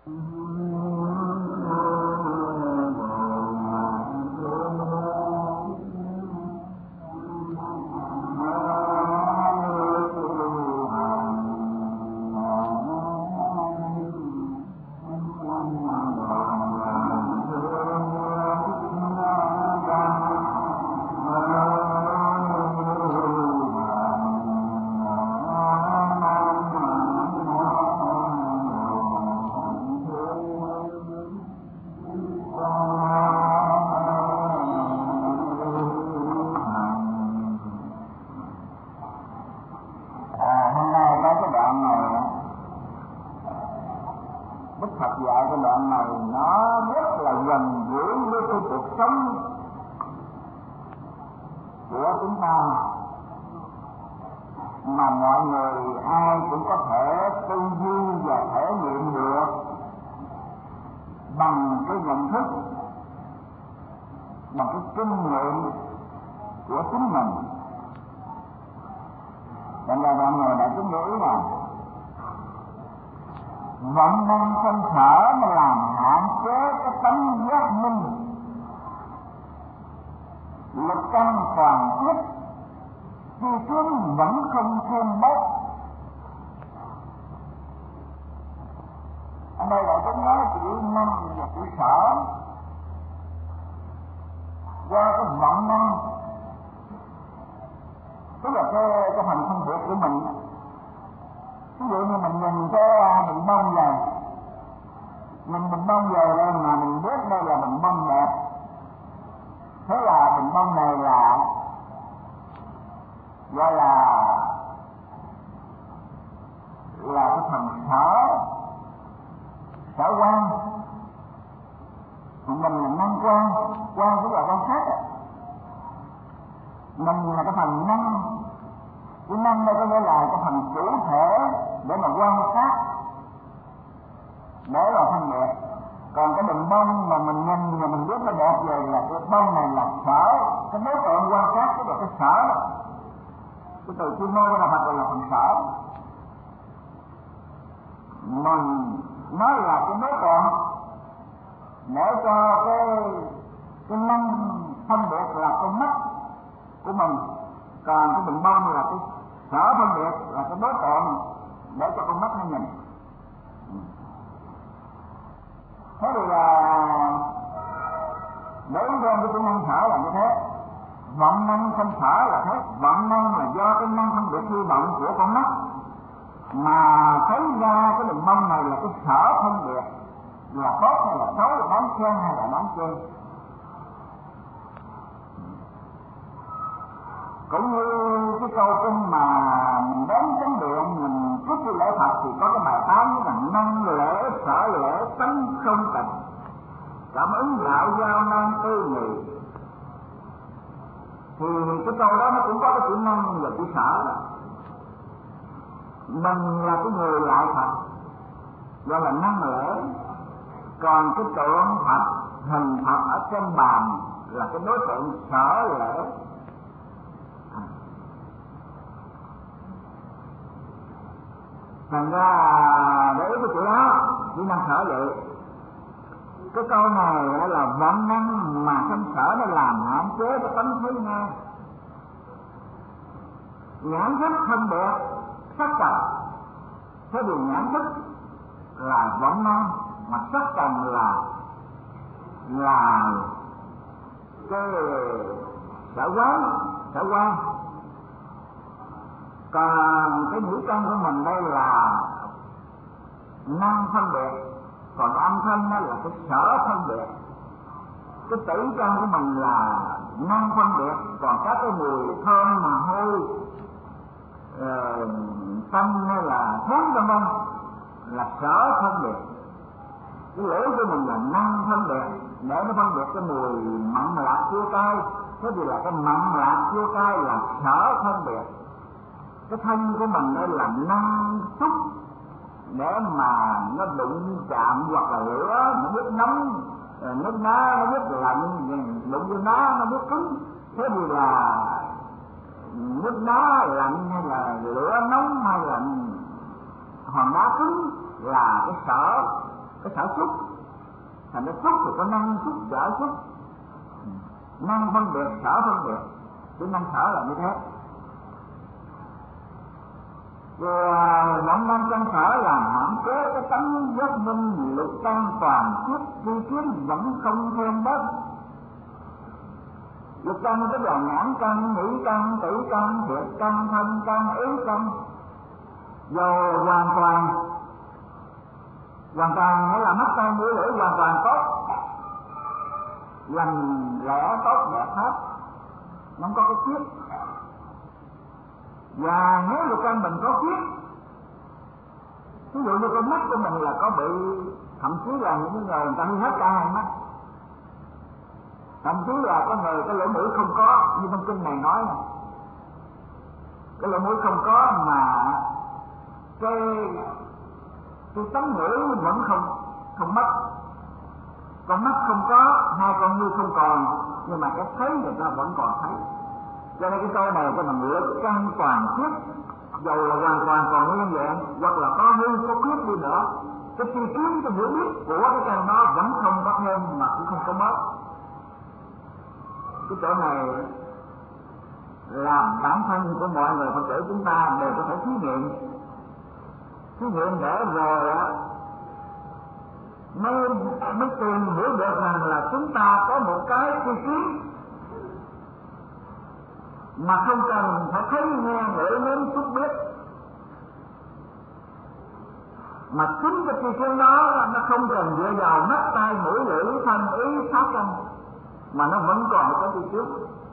Vọng năng sanh sở mà làm hạn chế cái tánh giác minh, lực căn toàn quyết, chi tướng vẫn không thêm bớt. Ở đây là cái nói chữ năng và chữ sở. Do cái vọng năng, tức là cái hành phân biệt của mình. Ví dụ như mình nhìn cái bình bông này, mình bình bông về đây mà mình biết đây là bình bông đẹp, thế là bình bông này là gọi là cái phần sở quan, mình là năng quan tức là quan sát, mình là cái phần năng. Cái năng đây có nghĩa là cái phần chủ thể để mà quan sát, để là phân biệt. Còn cái bình bông mà mình nhìn và mình biết nó đẹp rồi là cái bông này là sở, cái đối tượng quan sát tức là cái sở đó. Cái từ chuyên môn của đạo Phật là phần sở. Mình nói là cái đối tượng để cho cái năng phân biệt là cái mắt của mình. Còn cái bình bông là cái sở phân biệt, là cái đối tượng để cho con mắt nó nhìn. Thế thì là để ý thêm cái năng sở là như thế. Vọng năng sanh sở là thế. Vọng năng là do cái năng phân biệt hy vọng của con mắt mà thấy ra cái bình bông này là cái sở phân biệt, là tốt hay là xấu, là đáng khen hay là đáng chê. Cũng như cái câu kinh mà mình đến chánh điện mình trước khi lễ Phật thì có cái bài tán là năng lễ sở lễ tánh không tịch, cảm ứng đạo giao năng tư nghị. Thì cái câu đó nó cũng có cái chữ năng và chữ sở đó. Mình là cái người lại Phật gọi là năng lễ, còn cái tượng Phật, hình Phật ở trên bàn là cái đối tượng sở lễ. Thành ra để ý cái chữ đó, chữ năng sở vậy. Cái câu này là vọng năng mà sanh sở nó làm hạn chế cái tánh thấy nghe. Nhãn thức phân biệt sắc trần, thế thì nhãn thức là vọng năng, mà sắc trần là cái sở quán. Còn cái ngũ căn của mình đây là năng phân biệt, còn âm thanh đó là cái sở phân biệt. Cái tử căn của mình là năng phân biệt, còn các cái mùi thơm mà hôi tâm hay là thuốc vân vân là sở phân biệt. Cái lưỡi của mình là năng phân biệt, để nó phân biệt cái mùi mặn lạc chua cay, thế thì là cái mặn lạc chua cay là sở phân biệt. Cái thân của mình đây là năng xúc, để mà nó đụng chạm hoặc là lửa nó biết nóng, nước đá nó biết lạnh, đụng vô nó biết cứng. Thế thì là nước đá lạnh hay là lửa nóng hay là hòn đá cứng là cái sở. cái sở xúc, thành ra xúc thì có năng xúc, sở xúc, năng phân biệt, sở phân biệt, cái năng sở là như thế. Rồi vọng năng căn sở làm hạn chế cái tánh giác minh lực căn toàn thiết vi kiến vẫn không thêm bớt. Lực căn tức là nhãn căn, nhĩ căn, tỷ căn, thiệt căn, thân căn, ý căn. Rồi hoàn toàn nghĩa là mắt tai mũi lưỡi hoàn toàn tốt, lành lẽ tốt đẹp hết, không có cái khuyết. Và nếu lục căn mình có khuyết, ví dụ như con mắt của mình là có bị, thậm chí là những người ta hư hết cả hai mắt, thậm chí là có người cái lỗ mũi không có, như trong kinh này nói là cái lỗ mũi không có mà cái tánh ngữ vẫn không mất. Con mắt không có, hai con ngươi không còn, nhưng mà cái thấy người ta vẫn còn thấy. Cho nên cái câu này cái bằng lực căn toàn thiết, dầu là hoàn toàn còn nguyên vẹn hoặc là có hư có khuyết đi nữa, cái tri kiến, cái hiểu biết của cái căn đó vẫn không có thêm mà cũng không có mất. Cái chỗ này làm bản thân của mọi người Phật tử chúng ta đều có thể thí nghiệm để rồi mới tìm hiểu được rằng là chúng ta có một cái tri kiến mà không cần phải thấy nghe ngửi nếm xúc biết, mà chính cái tri kiến đó nó không cần dựa vào mắt tai mũi lưỡi thân ý pháp căn, mà nó vẫn còn một cái tri kiến.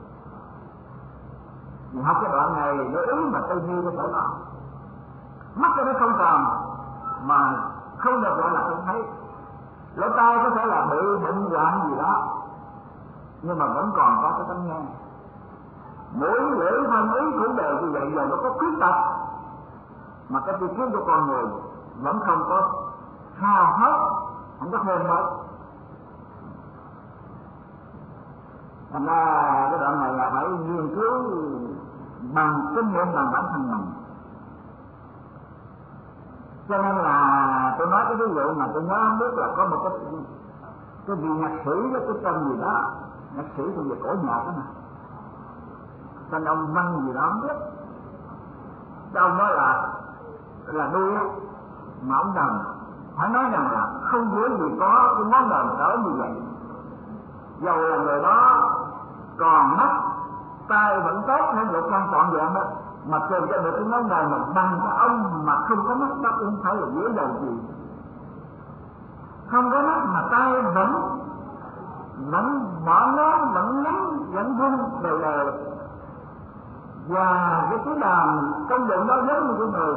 Mình học cái đoạn này để ý mà tư duy có thể làm. Mắt cho nó không còn mà không được gọi là không thấy. Lỗ tai có thể là bị bệnh hoạn gì đó nhưng mà vẫn còn có cái tánh nghe. Mũi lưỡi thân ý cũng đều như vậy, giờ nó có khuyết tật mà cái tri kiến của con người vẫn không có hao hết, không có thêm hết. Thành ra cái đoạn này là phải nghiên cứu bằng kinh nghiệm bằng bản thân mình. Cho nên là tôi nói cái ví dụ mà tôi nhớ không biết là có một cái vị nhạc sĩ, cái tên gì đó, nhạc sĩ thì về cổ nhạc đó mà, tên ông Văn gì đó không biết. Cái ông đó là đuôi á, mà ông đàn phải nói rằng là không dễ gì có cái món đàn cỡ như vậy. Dầu là người đó còn mắt tai vẫn tốt hay lục căn trọn vẹn đó, mà kèm cho được cái món đàn mà bằng cái ông mà không có mắt đó cũng không phải là dễ dầu gì. Không có mắt mà tai vẫn mở nó, vẫn nắm, vẫn rung đều đều. Và cái đàn công dụng đó giống như cái người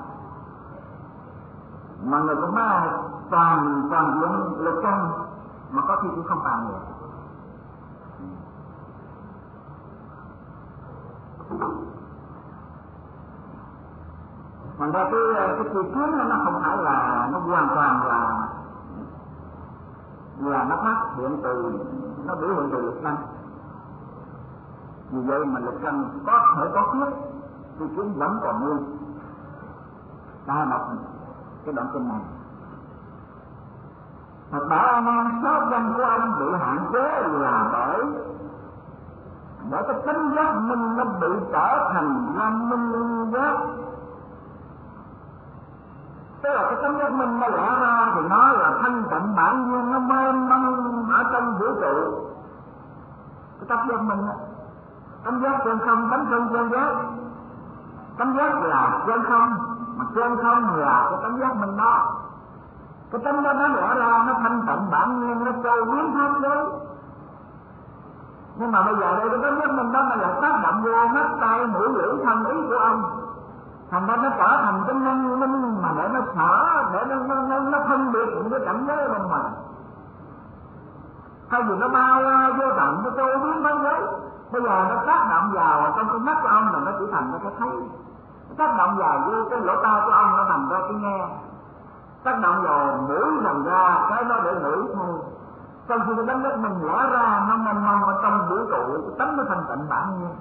mà người cũng nói toàn dụng lực căn mà có khi cũng không tàn được. Thành ra cái tri kiến nó không phải là nó hoàn toàn là nó phát hiện từ, nó biểu hiện từ lực căn. Vì vậy mà lực căn có thể có khuyết, tri kiến vẫn còn nguyên. Ta đọc cái đoạn kinh này. Phật bảo A Nan, sáu căn của ông bị hạn chế là bởi cái tánh giác minh nó bị trở thành lan minh giác. Tức là cái tánh giác minh nó lẽ ra thì nó là thanh tịnh bản nhiên, nó mênh mông ở trong vũ trụ. Cái tánh giác minh á, tánh giác trên không, tánh không trên giác. Tánh giác là trên không, mà trên không là cái tánh giác minh đó. Cái tánh đó nó lẽ ra nó thanh tịnh bản nhiên, nó trôi biến pháp giới. Nhưng mà bây giờ đây cái tánh giác minh đó nó là tác động vô mắt tai mũi lưỡi thân ý của ông. Thành ra nó trở thành cái năng minh mà để nó sở, để nó phân biệt những cái cảnh giới ở bên ngoài. Thay vì nó bao vô tận, nó trôi biến pháp giới. Bây giờ nó tác động vào trong cái mắt của ông là nó chỉ thành ra cái thấy. Tác động vào cái lỗ tai của ông nó thành ra cái nghe. Tác động vào mũi thành ra cái nó để ngửi thôi. Trong khi cái tánh giác mình lẽ ra nó mênh mông ở trong vũ trụ, cái tánh nó thanh tịnh bản nhiên.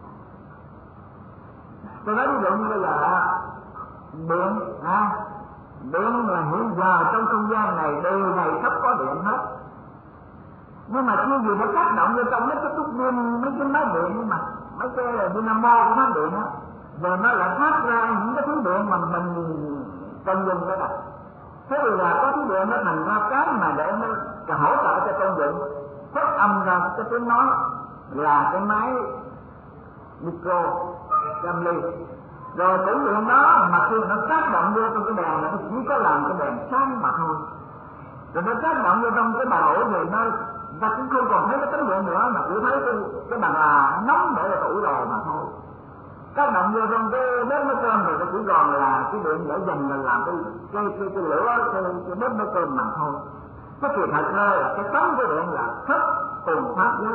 Tôi nói ví dụ như bây giờ điện Điện là hiện giờ trong không gian này đều này sắp có điện hết, nhưng mà chưa gì nó tác động vô trong mấy cái tút pin, mấy cái máy điện, mà mấy cái dynamo của máy điện á, rồi nó lại phát ra những cái thứ điện mà mình cần dùng cái này. Thế thì là có thứ điện nó thành ra cái mà để nó hỗ trợ cho công dụng phát âm ra cái tiếng nói là cái máy micro trăm ly. Rồi cũng điện đó mà khi nó tác động vô trong cái đèn này, nó chỉ có làm cái đèn sáng mà thôi. Rồi nó tác động vô trong cái bà ổ thì nó ta cũng không còn thấy cái tấm điện nữa, mà chỉ thấy cái bàn là nóng để là tủ rồi mà thôi. Tác động vô trong cái bếp nấu cơm thì nó chỉ còn là cái điện để dành là làm cái lửa cái bếp nấu cơm mà thôi. Cái sự thật ra là cái tấm cái điện là thất cùng pháp giới,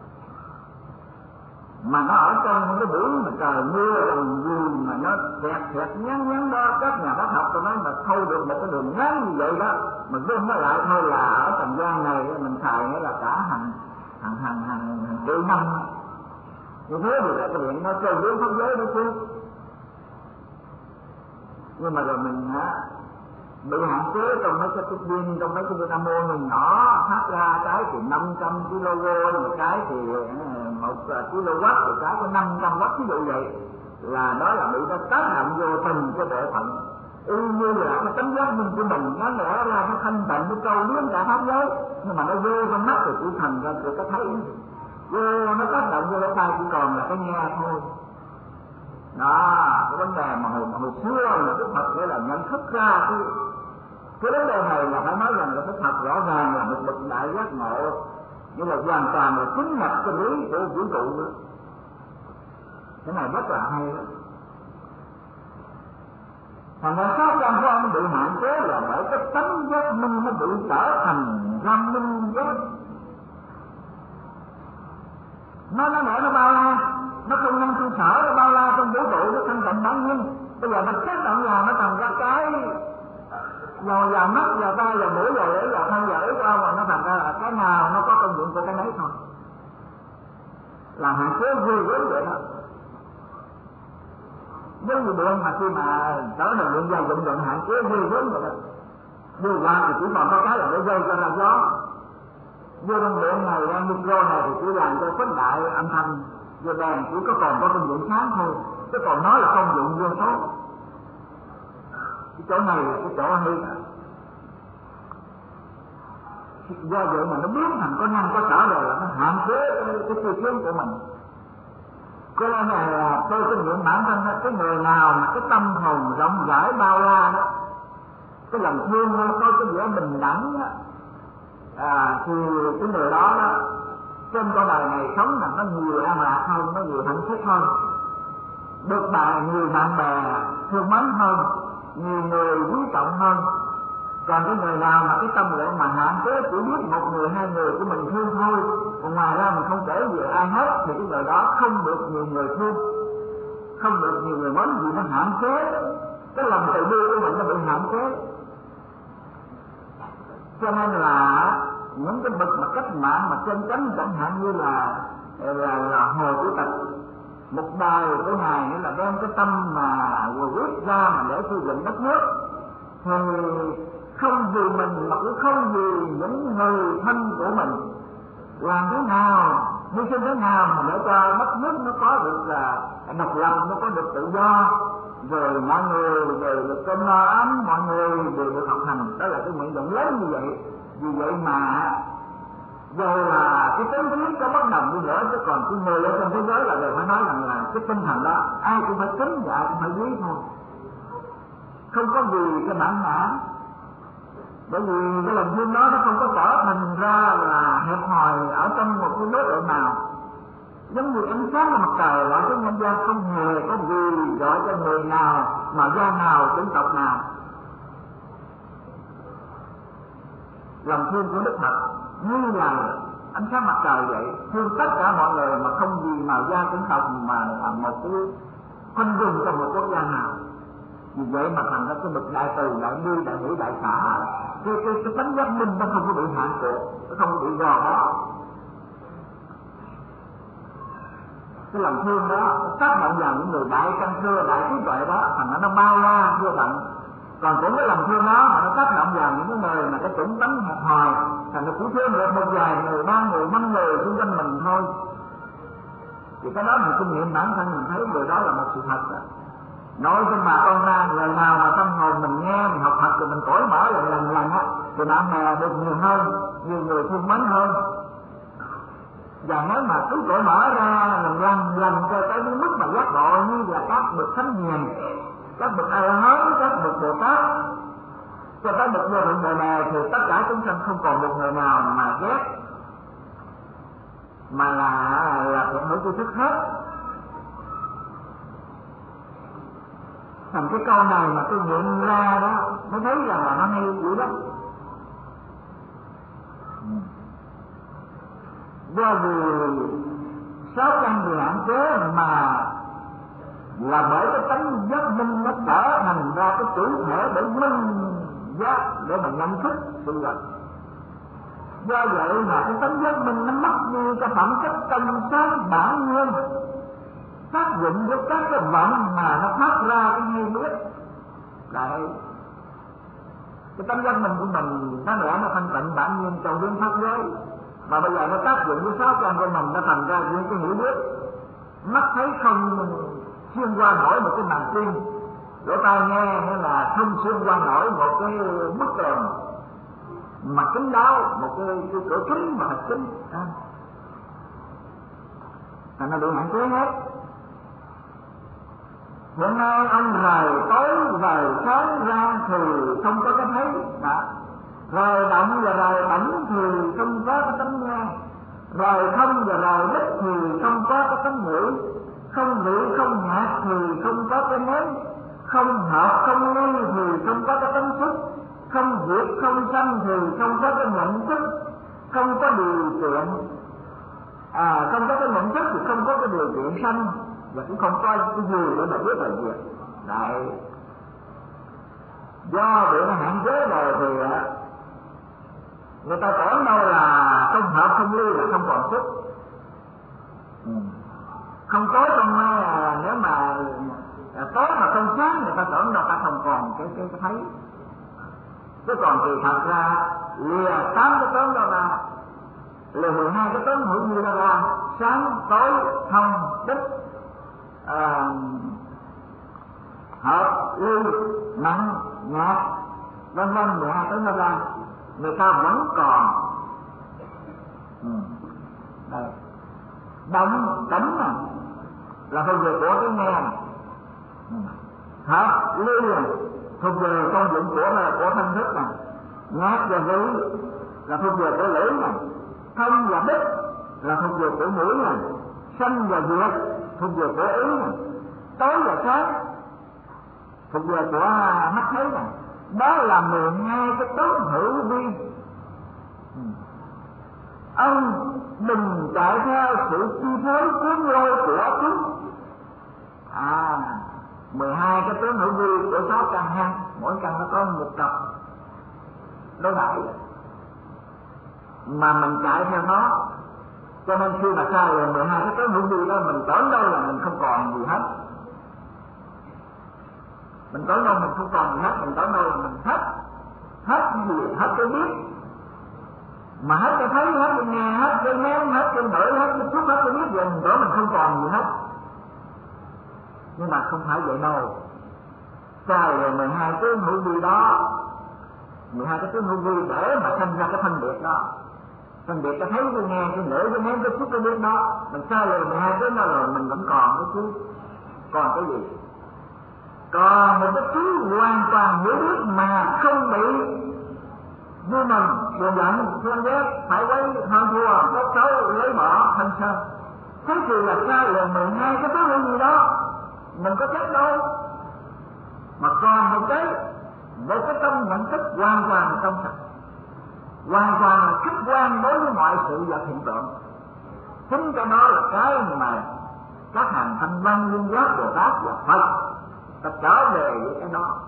mà nó ở trong những cái buổi mà trời mưa làm gì mà nó thiệt nhắn đó. Các nhà bác học tôi nói mà thâu được một cái đường ngắn như vậy đó mà gom nó lại thôi là ở trần gian này mình xài nghĩa là cả hàng triệu năm. Như thế thì là cái điện nó chơi với pháp giới đó chứ. Nhưng mà rồi mình bị hạn chế trong mấy cái tút pin, trong mấy cái dynamo mình nhỏ phát ra cái thì 500 kV, một cái thì 1 kW, một cái có 500W, ví dụ vậy, là đó là bị nó tác động vô từng cái bộ phận. Như là cái tấm giác minh của mình, nó lẽ ra nó thanh tịnh cái câu biến cả pháp giới, nhưng mà nó vô trong mắt thì chỉ thành ra chỉ có thấy, vô nó tác động vô lỗ tai chỉ còn là cái nghe thôi. Đó, cái vấn đề mà hồi xưa là Đức Phật nghĩa là nhận thức ra cái vấn đề này là phải nói rằng là Đức Phật rõ ràng là một bậc đại giác ngộ, nhưng mà hoàn toàn là chính nhập cái lý của vũ trụ nữa. Cái này rất là hay đó. Thành ra sáu trăm của ông bị hạn chế là bởi cái tánh giác minh nó bị trở thành ra minh giác. Nó nổi nó bao la, nó không năng không sở, nó bao la trong vũ trụ, nó thanh tịnh bản nhiên. Bây giờ mình tác động vào nó thành ra cái vào mắt, vào tai, vào mũi, vào lưỡi, vào thân, vào ý qua, mà nó thành ra là cái nào nó có công dụng của cái đấy thôi. Là hạn chế ghê gớm vậy đó. Giống như điện mà khi mà trở thành điện dày dụng hạn chế ghê gớm vậy đó. Vừa qua thì chỉ còn có cái là để dây cho ra gió. Vô trong điện này, ra micro này thì chỉ làm cho khuếch đại âm thanh. Vô đèn chỉ có còn có công dụng sáng thôi, chứ còn nói là công dụng vô số. Cái chỗ này là cái chỗ hay. Do vậy mà nó biến thành có năng có sở rồi là nó hạn chế cái tư kiến của mình. Cho nên là tôi kinh nghiệm bản thân đó, cái người nào mà cái tâm hồn rộng rãi bao la đó, cái lòng thương đó, có cái vẻ bình đẳng đó, thì cái người đó trên con đời này sống là nó nhiều an lạc hơn, nó nhiều hạnh phúc hơn, được nhiều bạn bè thương mến hơn, nhiều người quý trọng hơn. Còn cái người nào mà cái tâm lượng mà hạn chế chỉ biết một người hai người của mình thương thôi, còn ngoài ra mình không kể gì ai hết, thì cái người đó không được nhiều người thương, không được nhiều người mến, vì nó hạn chế. Cái lòng từ bi của mình nó bị hạn chế. Cho nên là những cái bậc mà cách mạng mà chân chánh, chẳng hạn như là Hồ Chủ tịch, một đời của ngài nghĩa là đem cái tâm mà quyết ra mà để xây dựng đất nước, thì không vì mình mà cũng không vì những người thân của mình, làm thế nào hy sinh thế nào mà để cho đất nước nó có được là độc lập, nó có được tự do, rồi mọi người đều được cơm no ấm, mọi người đều được học hành. Đó là cái nguyện vọng lớn như vậy. Vì vậy mà dù là cái tính trí có bất đồng đi nữa, chứ còn cái người ở trong thế giới là đều phải nói rằng là cái tinh thần đó ai cũng phải kính và ai cũng phải quý thôi, không có vì cái bản ngã. Bởi vì cái lòng thương đó nó không có trở thành ra là hẹp hòi ở trong một cái đối tượng nào. Giống như ánh sáng của mặt trời gọi cho nhân gian, không hề có gì gọi cho người nào, màu da nào, chủng tộc nào. Lòng thương của Đức Phật như là ánh sáng mặt trời vậy, thương tất cả mọi người mà không vì màu da chủng tộc mà là một cái khoanh vùng trong một quốc gia nào. Vì vậy mà thành ra cái bậc đại từ, đại bi, đại hỷ, đại xã, cái tánh giác minh nó không có bị hạn chế, nó không có bị gò bó. Cái lòng thương đó tác động vào những người đại căn cơ, đại trí tuệ đó, thành ra nó bao la vô tận. Còn cũng cái lòng thương đó mà nó tác động vào những cái người mà cái chủng tánh hẹp hòi, thành nó chỉ thương được một vài người, 3 người, 5 người xung quanh mình thôi. Thì cái đó mình kinh nghiệm bản thân mình thấy điều đó là một sự thật đó. Nói cho bà con ra, người nào mà tâm hồn mình nghe, mình học thật rồi mình cởi mở lần á, thì bạn bè được nhiều hơn, nhiều người thương mến hơn. Và nếu mà cứ cởi mở ra lần cho tới cái mức mà giác ngộ như là các bậc thánh hiền, các bậc A La Hán, các bậc Bồ Tát, cho tới bậc vô thượng Bồ Đề, thì tất cả chúng sanh không còn một người nào mà ghét, mà là thiện hữu tri thức hết. Thành cái câu này mà tôi nghiệm ra đó mới thấy rằng là nó hay dữ lắm. Do vì 600 người hạn chế mà là bởi cái tánh giác minh nó trở thành ra cái chủ thể để minh giác, để mà nhận thức sự vật. Do vậy mà cái tánh giác minh nó mất đi cái phẩm chất tâm sáng bản nguyên, tác dụng với các cái vận mà nó phát ra cái hay biết. Đấy, cái tánh giác minh của mình nó lẽ nó thanh tịnh bản nhiên trong hướng pháp giới, mà bây giờ nó tác dụng với 6 căn của mình, nó thành ra những cái hiểu biết. Mắt thấy không xuyên qua nổi một cái màn tiên, lỗ tai nghe hay là không xuyên qua nổi một cái bức tường mà kính đáo, một cái cửa kính mà thật kính, thành nó bị hạn chế hết. Hiện nay ông rời tối rời sáng ra thì không có cái thấy đã, rời động và rời bẩn thì không có cái tánh nghe, rời không và rời đích thì không có cái tánh ngửi, không vị không nhạt thì không có cái nếm, không hợp không ly thì không có cái tánh xúc, không diệt không sanh thì không có cái nhận thức, không có điều kiện, không có cái nhận thức thì không có cái điều kiện sanh, và cũng không có cái gì để mà biết là diệt. Đấy, do bị nó hạn chế rồi thì người ta tưởng đâu là không hợp không ly là không còn sức, không tối không nếu mà tối mà không sáng, người ta tưởng đâu ta không còn cái thấy. Chứ còn thì thật ra lìa 8 cái tướng đó ra, lìa 12 cái tướng hữu như đó ra, sáng tối thông đích hợp ly nặng nhạt vân vân, 12 tướng đó ra, người ta vẫn còn động tĩnh là thuộc về của cái nghe, hợp ly thuộc về công dụng của thân thức này, nhạt và vị là thuộc về của lưỡi này, thông và đích là thuộc về của mũi này, sanh và diệt thuộc về của ý này, tối và sáng thuộc về của mắt thấy này. Đó là 12 cái tướng hữu vi. Ông đừng chạy theo sự chi phối cuốn lôi của chúng. 12 cái tướng hữu vi của 6 căn ha, mỗi căn nó có một cặp đối đãi, mà mình chạy theo nó, cho nên khi mà sai rồi 12 cái tướng hữu vi đó, mình tưởng đâu là mình không còn gì hết, mình tưởng đâu mình không còn gì hết, mình tưởng đâu là mình hết cái gì, hết cái biết, mà hết cái thấy, hết cái nghe, hết cái nếm, hết cái ngửi, hết cái xúc, hết cái biết rồi, mình tưởng mình không còn gì hết. Nhưng mà không phải vậy đâu. Sai rồi 12 tướng hữu vi đó, 12 cái tướng hữu vi để mà sinh ra cái phân biệt đó, phân biệt cái thấy, cái nghe, cái ngửi, cái nếm, cái xúc, cái biết đó. Mình sai rồi 12 tướng đó rồi, mình vẫn còn cái chứ, còn cái gì? Còn một cái thứ hoàn toàn hiểu biết mà không bị vui mừng, buồn giận, thương ghét, phải quấy, hơn thua, tốt xấu, lấy bỏ, thân sơn. Thế thì là sai rồi 12 cái tướng hữu vi đó, mình có chết đâu. Mà còn một cái với cái tâm nhận thức hoàn toàn trong sạch, hoàn toàn là khách quan đối với mọi sự vật hiện tượng. Chính cái đó là cái mà các hàng thanh văn, Liên Giác, Bồ Tát và Phật ta trở về với cái đó.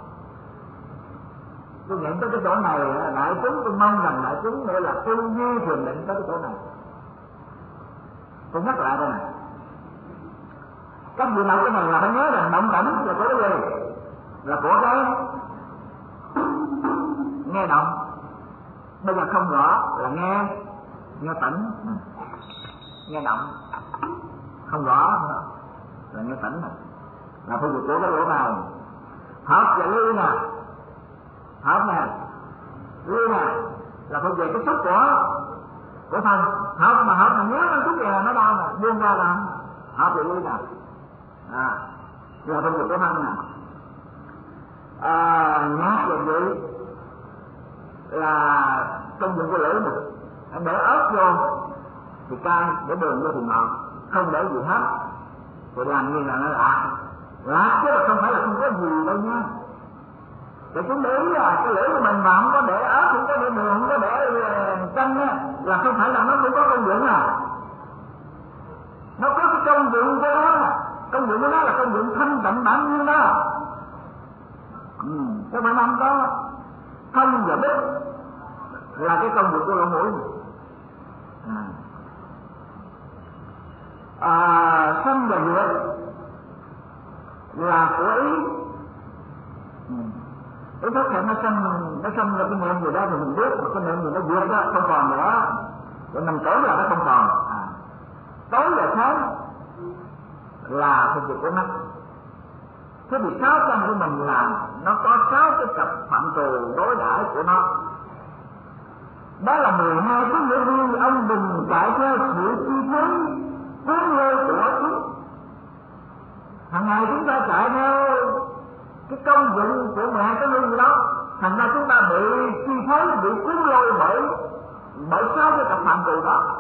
Tôi nhận tới cái chỗ này, đại chúng tôi mong rằng đại chúng nữa là tư duy thiền định tới cái chỗ này. Tôi nhắc lại đây này, các vị nào cái này là phải nhớ rằng động tĩnh là của cái gì? Là của cái nghe động. Bây giờ không rõ là nghe tỉnh, nghe động không rõ là nghe tỉnh, là phân biệt của cái lỗ này. Hợp và ly nè, hợp nè, ly nè là phân biệt cái xúc của thân. Hợp mà hợp mà nhớ nó chút gì là nó đau nè, buông ra là hợp và ly nè, là phân biệt của thân nè. Nhát và vị là công dụng của lưỡi mình, để ớt vô thì cay, để đường vô thì ngọt, không để gì hết thì làm như là nó lạ chứ không phải là không có gì đâu nha. Để chúng để ý là cái lưỡi của mình mà không có để ớt, không có để đường, không có để chanh á, là không phải là nó cũng có công dụng nó có cái công dụng của nó. Công dụng của nó là công dụng thanh tịnh bản nhiên đó. Các bạn không có thân và bích là cái công dụng của lỗ mũi. Sanh và diệt là của ý. Ý thức là nó sanh ra cái niệm gì đó thì mình biết, cái niệm gì nó diệt đó không còn nữa, rồi mình tưởng là nó không còn. Tối và sáng là phân biệt của mắt. Thế thì 6 căn của mình là nó có 6 cái cặp phạm trù đối đãi của nó. Đó là 12 cái nghĩa vui ông đừng chạy theo sự chi phối cuốn lôi của chúng. Hằng ngày chúng ta chạy theo cái công dụng của 12 cái lương đó, thành ra chúng ta bị chi phối, bị cuốn lôi bởi 6 cái cặp phạm trù đó.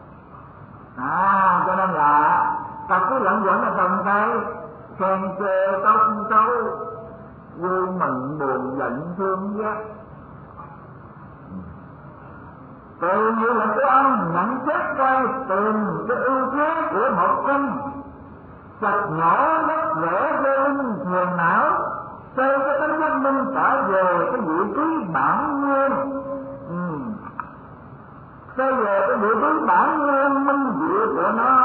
Cho nên là ta cứ lẫn quẩn ở trong cái khen chê tóc xấu, vui mừng buồn giận thương ghét. Từ như là của ông nhận xét coi tìm cái ưu thế của một con chặt nhỏ đất rẽ bên thường não, xây cái tánh giác minh trở về cái vị trí bản nguyên. Xây về cái vị trí bản nguyên minh diệu của nó.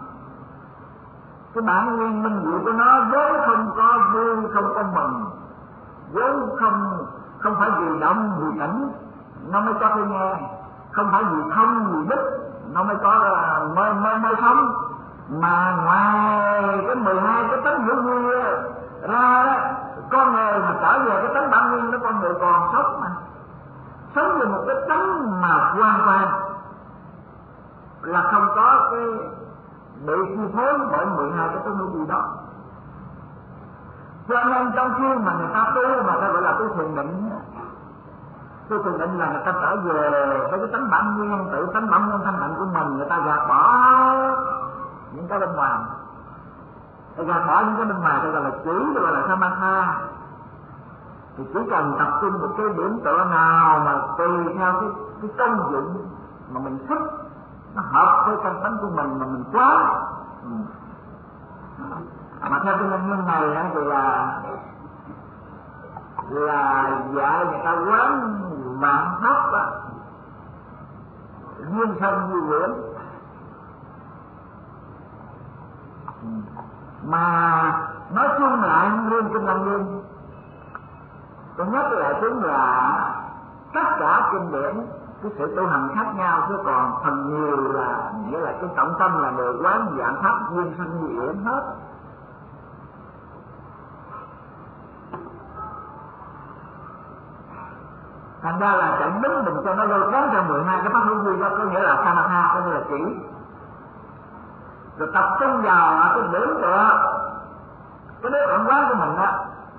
Cái bản nguyên minh diệu của nó vốn không có vui, không có mừng, vốn không phải vì động vì tĩnh nó mới có cái nghe, không phải vì thông vì đức nó mới có mới sống, mà ngoài cái 12 cái tánh hữu vi ra đó, con người mà trở về cái tánh bản nguyên đó, con người còn sống mà sống về một cái tánh mà hoàn toàn là không có cái bị chi phối bởi 12 cái tánh hữu vi đó. Cho nên trong khi mà người ta tu mà ta gọi là tu thiền định, tu thiền định là người ta trở về với cái tánh bản nguyên, tự tánh bản nguyên thanh tịnh của mình, người ta gạt bỏ những cái bên ngoài, người ta gạt bỏ những cái bên ngoài, ta gọi là chỉ, ta gọi là samatha. Thì chỉ cần tập trung một cái điểm tựa nào mà tùy theo cái công dụng mà mình thích, nó hợp với căn tánh của mình mà mình quá. Mà theo cái nguyên nhân này thì là dạy người ta quán vạn pháp á, duyên sanh như quyển. Mà nói chung lại riêng kinh Lăng Nghiêm, tôi nhắc lại chúng là tất cả kinh điển cái sự tu hành khác nhau, chứ còn phần nhiều là nghĩa là cái trọng tâm là đều quán vạn pháp duyên sanh như quyển hết. Thành ra là chẳng đứng mình cho nó lôi kéo cho 12 cái pháp hữu vi đó, có nghĩa là samatha, có nghĩa là chỉ. Rồi tập trung vào cái điểm tựa, cái đối tượng quán của mình đó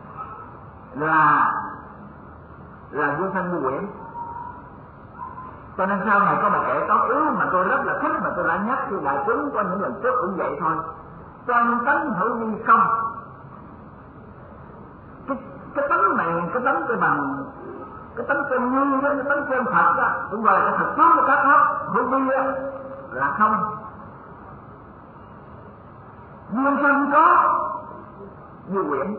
là duyên sanh như quyển. Cho nên sau này có bài kể có yếu mà tôi rất là thích, mà tôi đã nhắc cho đại chúng qua những lần trước cũng vậy thôi. Trong tánh hữu vi không, cái tánh này, cái tánh cái bằng, cái tánh chân như đó, cái tánh chân thật đó, cũng gọi là cái thật tướng của các pháp hữu vi đó, là không. Duyên sanh có như quyển.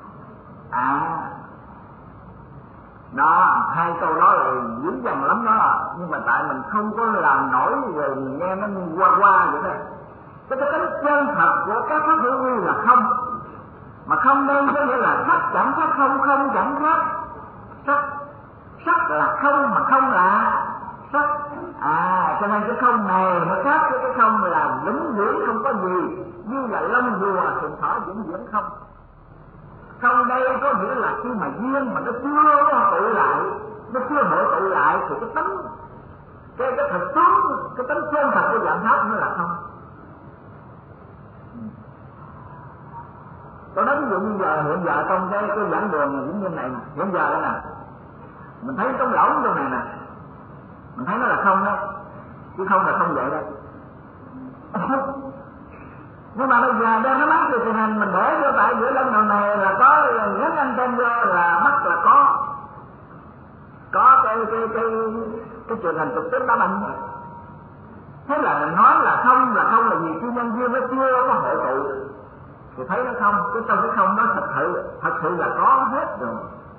Đó, hai câu đó là dữ dằn lắm đó, nhưng mà tại mình không có làm nổi rồi nghe nó qua vậy đó. Cái tánh chân thật của các pháp hữu vi là không. Mà không đây có nghĩa là sắc chẳng sắc, không không chẳng sắc. Sắc là không mà không là sắc. Cho nên cái không này nó khác với cái không là vĩnh viễn không có gì, như là lông đùa thượng thọ vĩnh viễn không. Không đây có nghĩa là khi mà duyên mà nó chưa tụ lại, nó chưa hội tụ lại thì cái tánh cái thật tướng, cái tánh chân thật của dạng pháp mới là không. Tôi nói ví dụ như giờ hiện giờ trong cái giảng đường này cũng như này, hiện giờ đây nè, mình thấy trống lỏng trong này nè, mình thấy nó là không đó, chứ không là không vậy đâu. Nhưng mà bây giờ đem nó mắt thì tình hình mình để vô tại giữa lông đầu này là có nhấn anh tên vô là mắt là có cái truyền hình trực tiếp đá banh. Thế là nói là không là gì, chứ nhân duyên nó chưa có hội tụ thì thấy nó không, cái trong cái không đó thật sự là có hết rồi.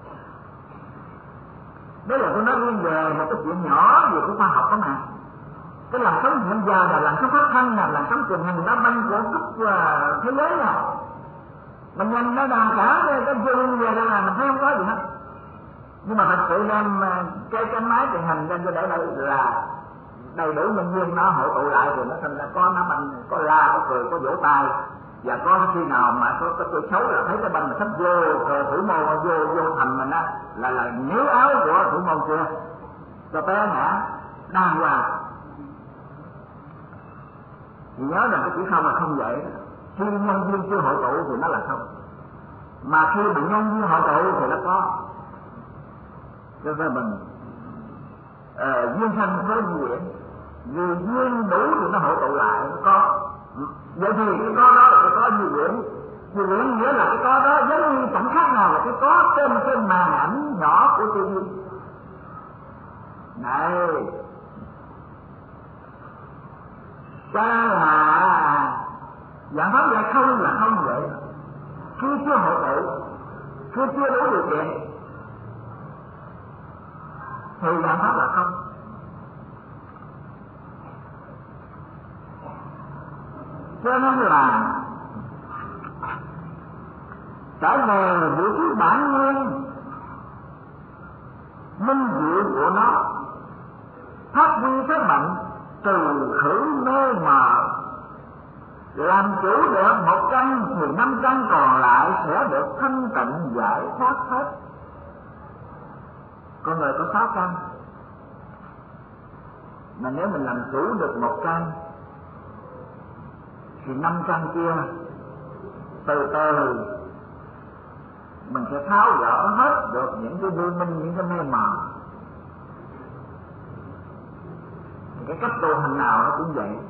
Đấy là tôi nói riêng về một cái chuyện nhỏ về cái khoa học đó mà. Cái làn sóng hiện giờ là làn sóng phát thanh, là làn sóng truyền hình đá banh của khắp thế giới nào. Mình nhìn nó đàn cả cái dương về đây là mình thấy không có gì hết. Nhưng mà thật sự đem cái máy truyền hình lên cho để đây là đầy đủ nhân duyên nó hội tụ lại rồi nó thành ra có đá banh, có la, có cười, có vỗ tay. Và có khi nào mà có tôi xấu là thấy cái banh mà sắp vô thủ môn vô thành mình á là níu áo của thủ môn kia cho té ngã đàng hoàng. Thì nhớ rằng cái chữ không là không vậy. Khi nhân duyên chưa hội tụ thì nó là không, mà khi mà nhân duyên hội tụ thì nó có. Cho nên mình duyên sanh với duyên, vì duyên đủ thì nó hội tụ lại nó có. Vậy thì cái có đó là cái có như quyển. Như quyển nghĩa là cái có đó giống như chẳng khác nào là cái có trên màn ảnh nhỏ của TV. Này, cho nên là dạng pháp là không vậy. Khi chưa hội tụ, khi chưa đủ điều kiện thì dạng pháp là không. Cho nên là trở về vị trí bản nguyên minh diệu của nó, phát huy cái mạnh từ khử mê mờ, làm chủ được 1 căn thì 5 căn còn lại sẽ được thanh tịnh giải thoát hết. Con người có 6 căn, mà nếu mình làm chủ được 1 căn thì 5 căn kia từ từ mình sẽ tháo gỡ hết được những cái vô minh, những cái mê mờ. Cái cách tu hành nào nó cũng vậy.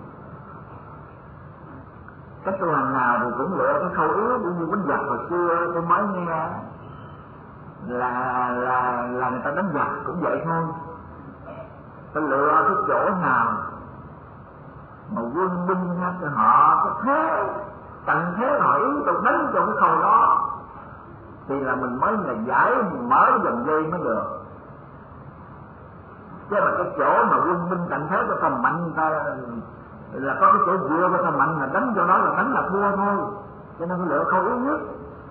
Cách tu hành nào thì cũng lựa cái khâu yếu, cũng như đánh giặc hồi xưa tôi mới nghe là người ta đánh giặc cũng vậy thôi. Tôi lựa cái chỗ nào mà quân binh thì họ có thế tận thế họ yếu tôi đánh trong cái khâu đó thì là mình mới là giải mở dần dây mới được. Chứ mà cái chỗ mà quân binh tận thế của ta mạnh người ta là có cái chỗ dựa của ta mạnh mà đánh cho nó là đánh là thua thôi. Cho nên cái lựa khâu yếu nhất,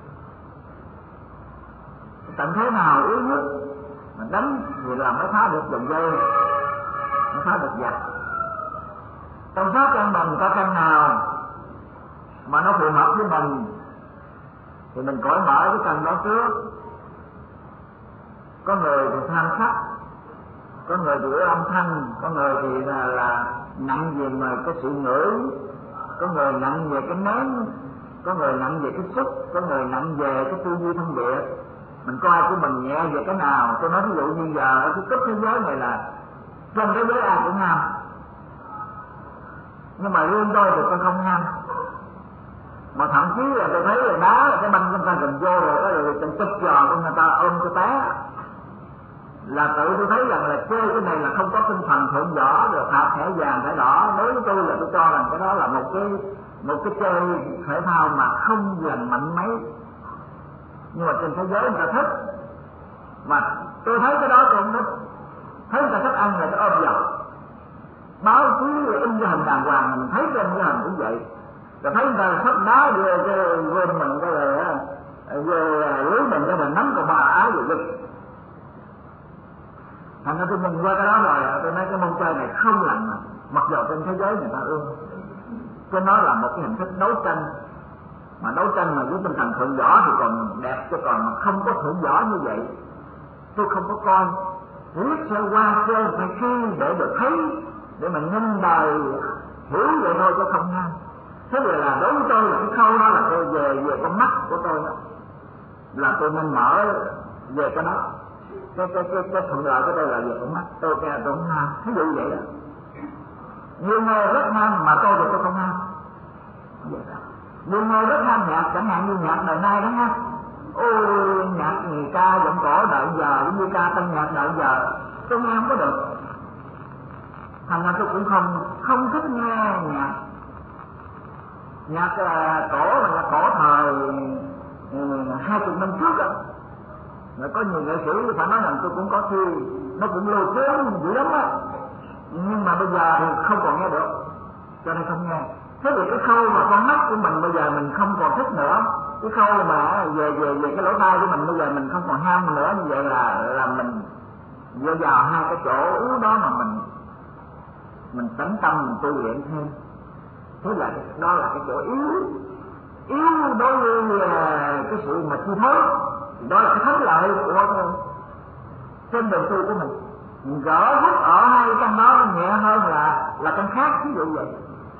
tận thế nào yếu nhất mà đánh thì là mới phá được dòng dây, mới phá được giặc. Trong 6 căn bằng có căn nào mà nó phù hợp với mình thì mình cởi mở cái căn đó trước. Có người thì tham sắc, có người thì ưa âm thanh, có người thì là nặng về mà cái sự ngửi, có người nặng về cái nếm, có người nặng về cái xúc, có người nặng về cái tư duy phân biệt. Mình coi của mình nhẹ về cái nào. Tôi nói ví dụ như giờ ở cái cấp thế giới này là trong thế giới ai cũng ham, nhưng mà riêng tôi thì tôi không ham. Mà thậm chí là tôi thấy là đá là cái banh của người ta gần vô rồi đó, rồi chụp giò của người ta ôm cho té, là tự tôi thấy rằng là chơi cái này là không có tinh thần thượng võ rồi phạt thẻ vàng thẻ đỏ. Đối với tôi là tôi cho rằng cái đó là một cái chơi thể thao mà không lành mạnh mấy, nhưng mà trên thế giới người ta thích. Mà tôi thấy cái đó tôi không thích. Thấy người ta thích ăn rồi nó ôm dầu, báo chí in cái hình đàng hoàng, mình thấy trên cái hình cũng vậy. Rồi thấy người ta sắp đá đưa cái gôn mình cái rồi lưới mình cái mình nắm con ba áo rồi giật. Thành ra tôi nhìn qua cái đó rồi tôi nói cái môn chơi này không lành, mặc dù trên thế giới người ta ưa. Cái nó là một cái hình thức đấu tranh, mà đấu tranh mà với tinh thần thượng võ thì còn đẹp, chứ còn mà không có thượng võ như vậy tôi không có coi. Viết sơ qua chơi phải khi để được thấy, để mà nhân đời hiểu vậy thôi chứ không ha. Thế là đối với tôi là cái khâu đó là tôi về con mắt của tôi đó, là tôi nên mở về cái đó. Cái thuận lợi của tôi là về con mắt, tôi nghe tôi không ham. Ví dụ vậy đó, nhiều người rất ham mà tôi thì tôi không ham. Nhiều người rất ham nhạc, chẳng hạn như nhạc đời nay đó ha. Ôi nhạc người ca giọng cổ đợi giờ, giống như ca tân nhạc đợi giờ, tôi nghe không có được. Thành ra tôi cũng không thích nghe nhạc cổ, mà nhạc cổ thời 20 năm trước á. Rồi có nhiều nghệ sĩ phải nói rằng tôi cũng có thi, nó cũng lôi cuốn dữ lắm á, nhưng mà bây giờ thì không còn nghe được, cho nên không nghe. Thế thì cái khâu mà con mắt của mình bây giờ mình không còn thích nữa, cái khâu mà về cái lỗ tai của mình bây giờ mình không còn ham nữa, như vậy là mình vô vào hai cái chỗ yếu đó mà mình tĩnh tâm mình tu luyện thêm. Thế là đó là cái chỗ yếu đối với cái sự mà chi thối. Đó là cái thắng lợi của trên đường tu của mình. Gỡ hút ở hai căn đó nhẹ hơn là căn khác, ví dụ vậy.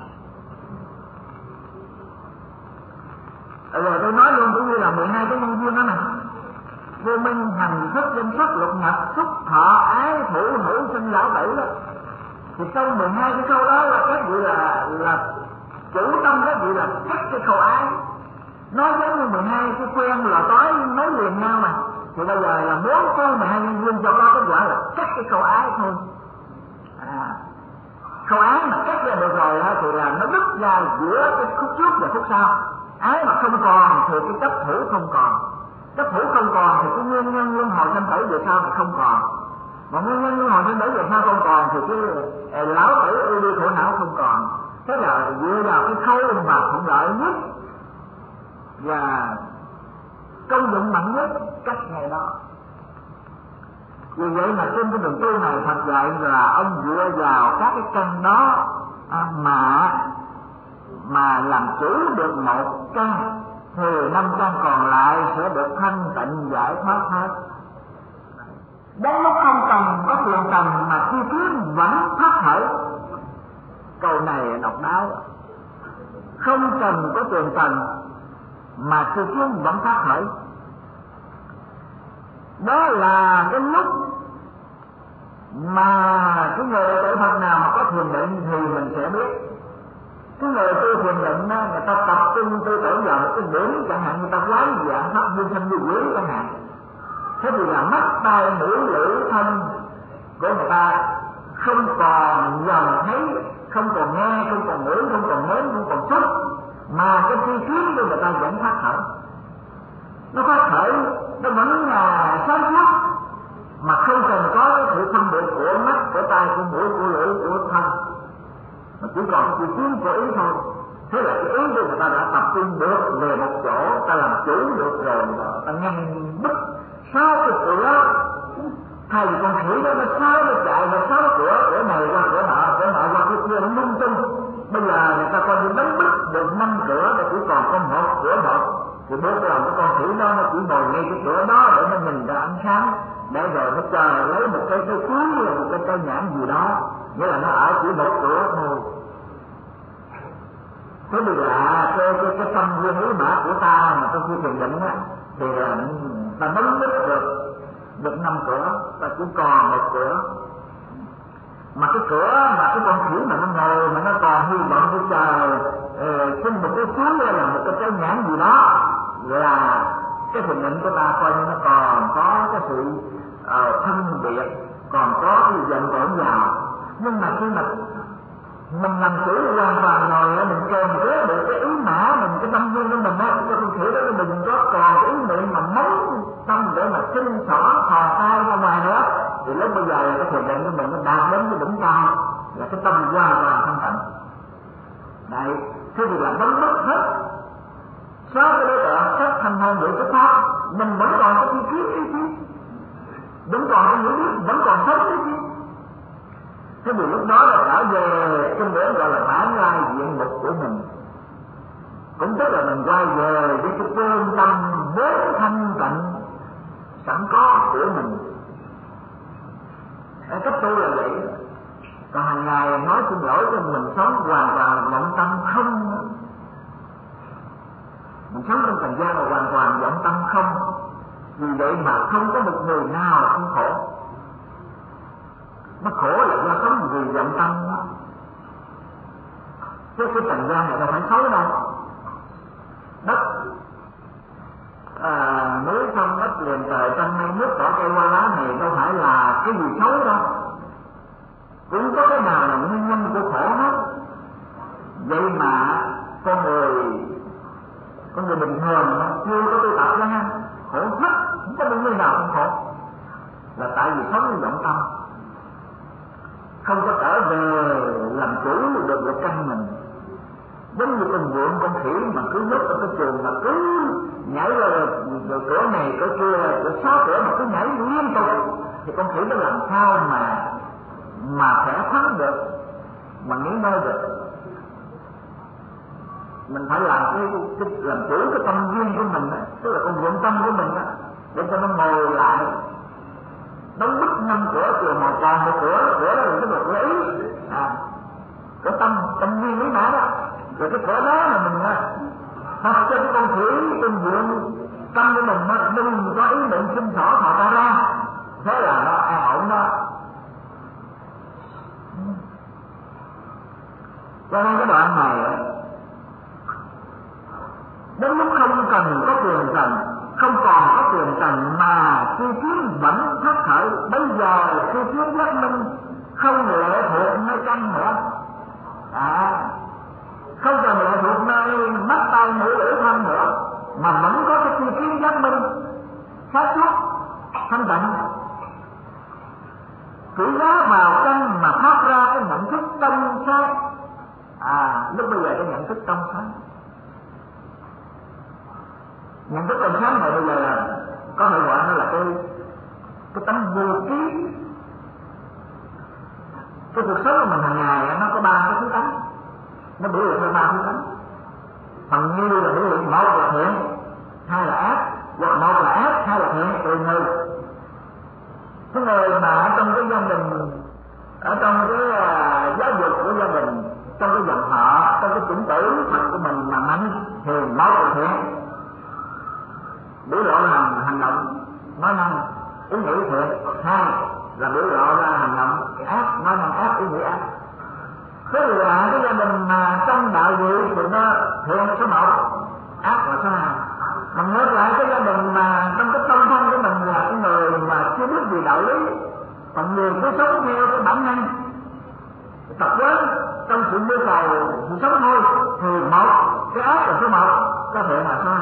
Rồi tôi nói luôn cũng như là 12 cái nhân duyên đó nè: vô minh, hành, thức, danh sắc, lục nhập, xúc, thọ, ái, thủ, hữu, sinh, lão, tử đó. Thì sau 12 cái câu đó là các vị là chủ tâm, các vị là cắt cái câu ái. Nói giống như 12 cái quen là tối nói liền nhau mà. Thì bây giờ là muốn tu 12 nhân duyên cho có kết quả là cắt cái câu ái thôi. Câu ái mà cắt ra được rồi thì là nó đứt ra giữa cái khúc trước và khúc sau. Ái mà không còn thì cái chấp thủ không còn. Chấp thủ không còn thì cái nguyên nhân luân hồi sanh tử về sau thì không còn. Mà nguyên nhân luân hồi sanh tử về sau không còn thì cái lão tử ưu đi khổ não không còn. Thế là dựa vào cái khâu mà thuận lợi nhất và công dụng mạnh nhất cách này đó. Vì vậy mà trên cái đường tu này Phật dạy là ông dựa vào các cái căn đó mà làm chủ được một căn thì 5 căn còn lại sẽ được thanh tịnh giải thoát hết. Đến lúc không cần có tiền cần mà chi kiến vẫn thoát khởi. Câu này độc đáo. Không cần có tiền cần mà chi kiến vẫn thoát khởi. Đó là cái lúc mà cái người đệ tử Phật nào mà có thiền định thì mình sẽ biết. Cái người tu thiền định đó, người ta tập trung tư tưởng vào một cái điểm, chẳng hạn người ta quán dạng pháp duyên sanh duyên quỷ chẳng hạn. Thế thì là mắt, tai, mũi, lưỡi, thân của người ta không còn dần thấy, không còn nghe, không còn ngửi, không còn nếm, không còn xúc, mà cái tri kiến của người ta vẫn phát khởi. Nó phát khởi, nó vẫn là sáng suốt, mà không cần có cái sự phân biệt của mắt, của tai, của mũi, của lưỡi, của thân, mà chỉ còn cái tri kiến của ý thôi. Thế là cái ý của người ta đã tập trung được về một chỗ, ta làm chủ được rồi, ta ngăn bức 6 cái cửa. Thay vì con khỉ đó nó 6 nó chạy, nó 6 cửa này qua cửa nọ qua cửa kia, nó lung tung. Bây giờ người ta coi như đánh bức được 5 cửa, nó chỉ còn có 1 cửa một. Thì bố làm cái con khỉ đó nó chỉ ngồi ngay cái cửa đó để nó nhìn ra ánh sáng, để rồi nó chờ lấy một cái cuối là một cái nhãn gì đó, nghĩa là nó ở chỉ 1 cửa thôi. Thế bây giờ cái tâm duyên ý mã của ta mà trong khi thiền định á, thì là ta bấm đích được 5 cửa, ta chỉ còn 1 cửa. Mà cái cửa mà cái con khỉ mà nó ngồi mà nó còn hy vọng để chờ xin một cái suối là một cái nhãn gì đó, là cái thiền định của ta coi như nó còn có cái sự phân biệt, còn có cái dần tổn vào. Nhưng mà khi mà mình làm chủ hoàn toàn rồi, mình kèm chế được cái ý mã mình, cái tâm duyên của mình á, cái con khỉ đó mình có còn cái ý niệm mà móng tâm để mà sinh xỏ thò tay ra ngoài nữa, thì lúc bây giờ là cái thiền định của mình nó đạt đến cái đỉnh cao, là cái tâm hoàn toàn thanh tịnh. Đấy, thế thì là đánh mất hết 6 cái đối tượng sắc thanh hơn những cái pháp, mình vẫn còn có chi kiến ý chí, vẫn còn có hiểu biết, vẫn còn sống đấy chứ. Thế vì lúc đó là trở về trong đó gọi là bản lai diện mục của mình, cũng tức là mình quay về với cái chân tâm vốn thanh tịnh sẵn có của mình. Cái cách tu là vậy. Còn hàng ngày nói xin lỗi cho mình sống hoàn toàn vọng tâm không. Mình sống trong trần gian là hoàn toàn vọng tâm không. Vì vậy mà không có một người nào không khổ. Nó khổ là do sống vì vọng tâm đó. Chứ cái trần gian này đâu phải xấu đâu. Đất núi sông đất liền trời trong mây nước cỏ cây hoa lá này đâu phải là cái gì xấu đâu. Cũng có cái nào là nguyên nhân của khổ hết. Vậy mà con người bình thường chưa có tu tập ra khổ hết, không có người nào không khổ. Là tại vì sống với vọng tâm, không có trở về làm chủ được lực căn mình. Giống như con vượn con khỉ mà cứ nhốt ở cái chuồng mà cứ nhảy rồi cửa này cửa kia cửa xóa cửa mà cứ nhảy liên tục thì con khỉ nó làm sao mà khỏe khoắn được, mà nghỉ ngơi được. Mình phải làm làm chủ cái tâm duyên của mình đó, tức là con vượng tâm của mình đó, để cho nó ngồi lại đóng bít 5 cửa chùa mà còn một cửa đó là cái luật lễ cái tâm duyên lý mã đó. Rồi cái cửa đó là mình học cho cái con khỉ con vượng tâm của mình nó đừng có ý định xin xỏ thọ ta ra, thế là nó an ổn đó. Cho nên cái đoạn này đến lúc không cần có quyền trần, không còn có quyền trần mà chi kiến vẫn thất khởi, bây giờ là chi kiến giác minh, không lệ thuộc nơi căn nữa, không cần lệ thuộc nơi mắt tai mũi lưỡi thân nữa, mà vẫn có cái chi kiến giác minh sáng suốt thanh tịnh, cứ giá vào căn mà phát ra cái nhận thức trong sáng. Lúc bây giờ cái nhận thức trong sáng, nhận thức trong sáng này bây giờ là có thể gọi nó là cái tấm vô ký. Cái cuộc sống của mình hàng ngày nó có 3 cái thứ tánh, nó biểu hiện theo 3 thứ tánh. Phần như là biểu hiện một là thiện, 2 là ác, hoặc 1 là ác, 2 là thiện tùy người. Cái người mà ở trong cái gia đình, ở trong cái giáo dục của gia đình, trong cái dòng họ, trong cái chủng tử Phật của mình mà mạnh thì 1 là thiện, biểu lộ là hành động nói năng ý nghĩ thiện. 2 là biểu lộ ra hành động ác, nói năng ác, ý nghĩ ác. Thế là cái gia đình mà trong đạo vị thì nó thiện là số 1, ác là số 2. Mà ngược lại cái gia đình mà trong cái tâm thân của mình là cái người mà chưa biết gì đạo lý, còn người cứ sống theo cái bản năng tập quán trong sự mưu cầu sự sống thôi, thì 1 cái ác là số 1, cái thiện là số 2.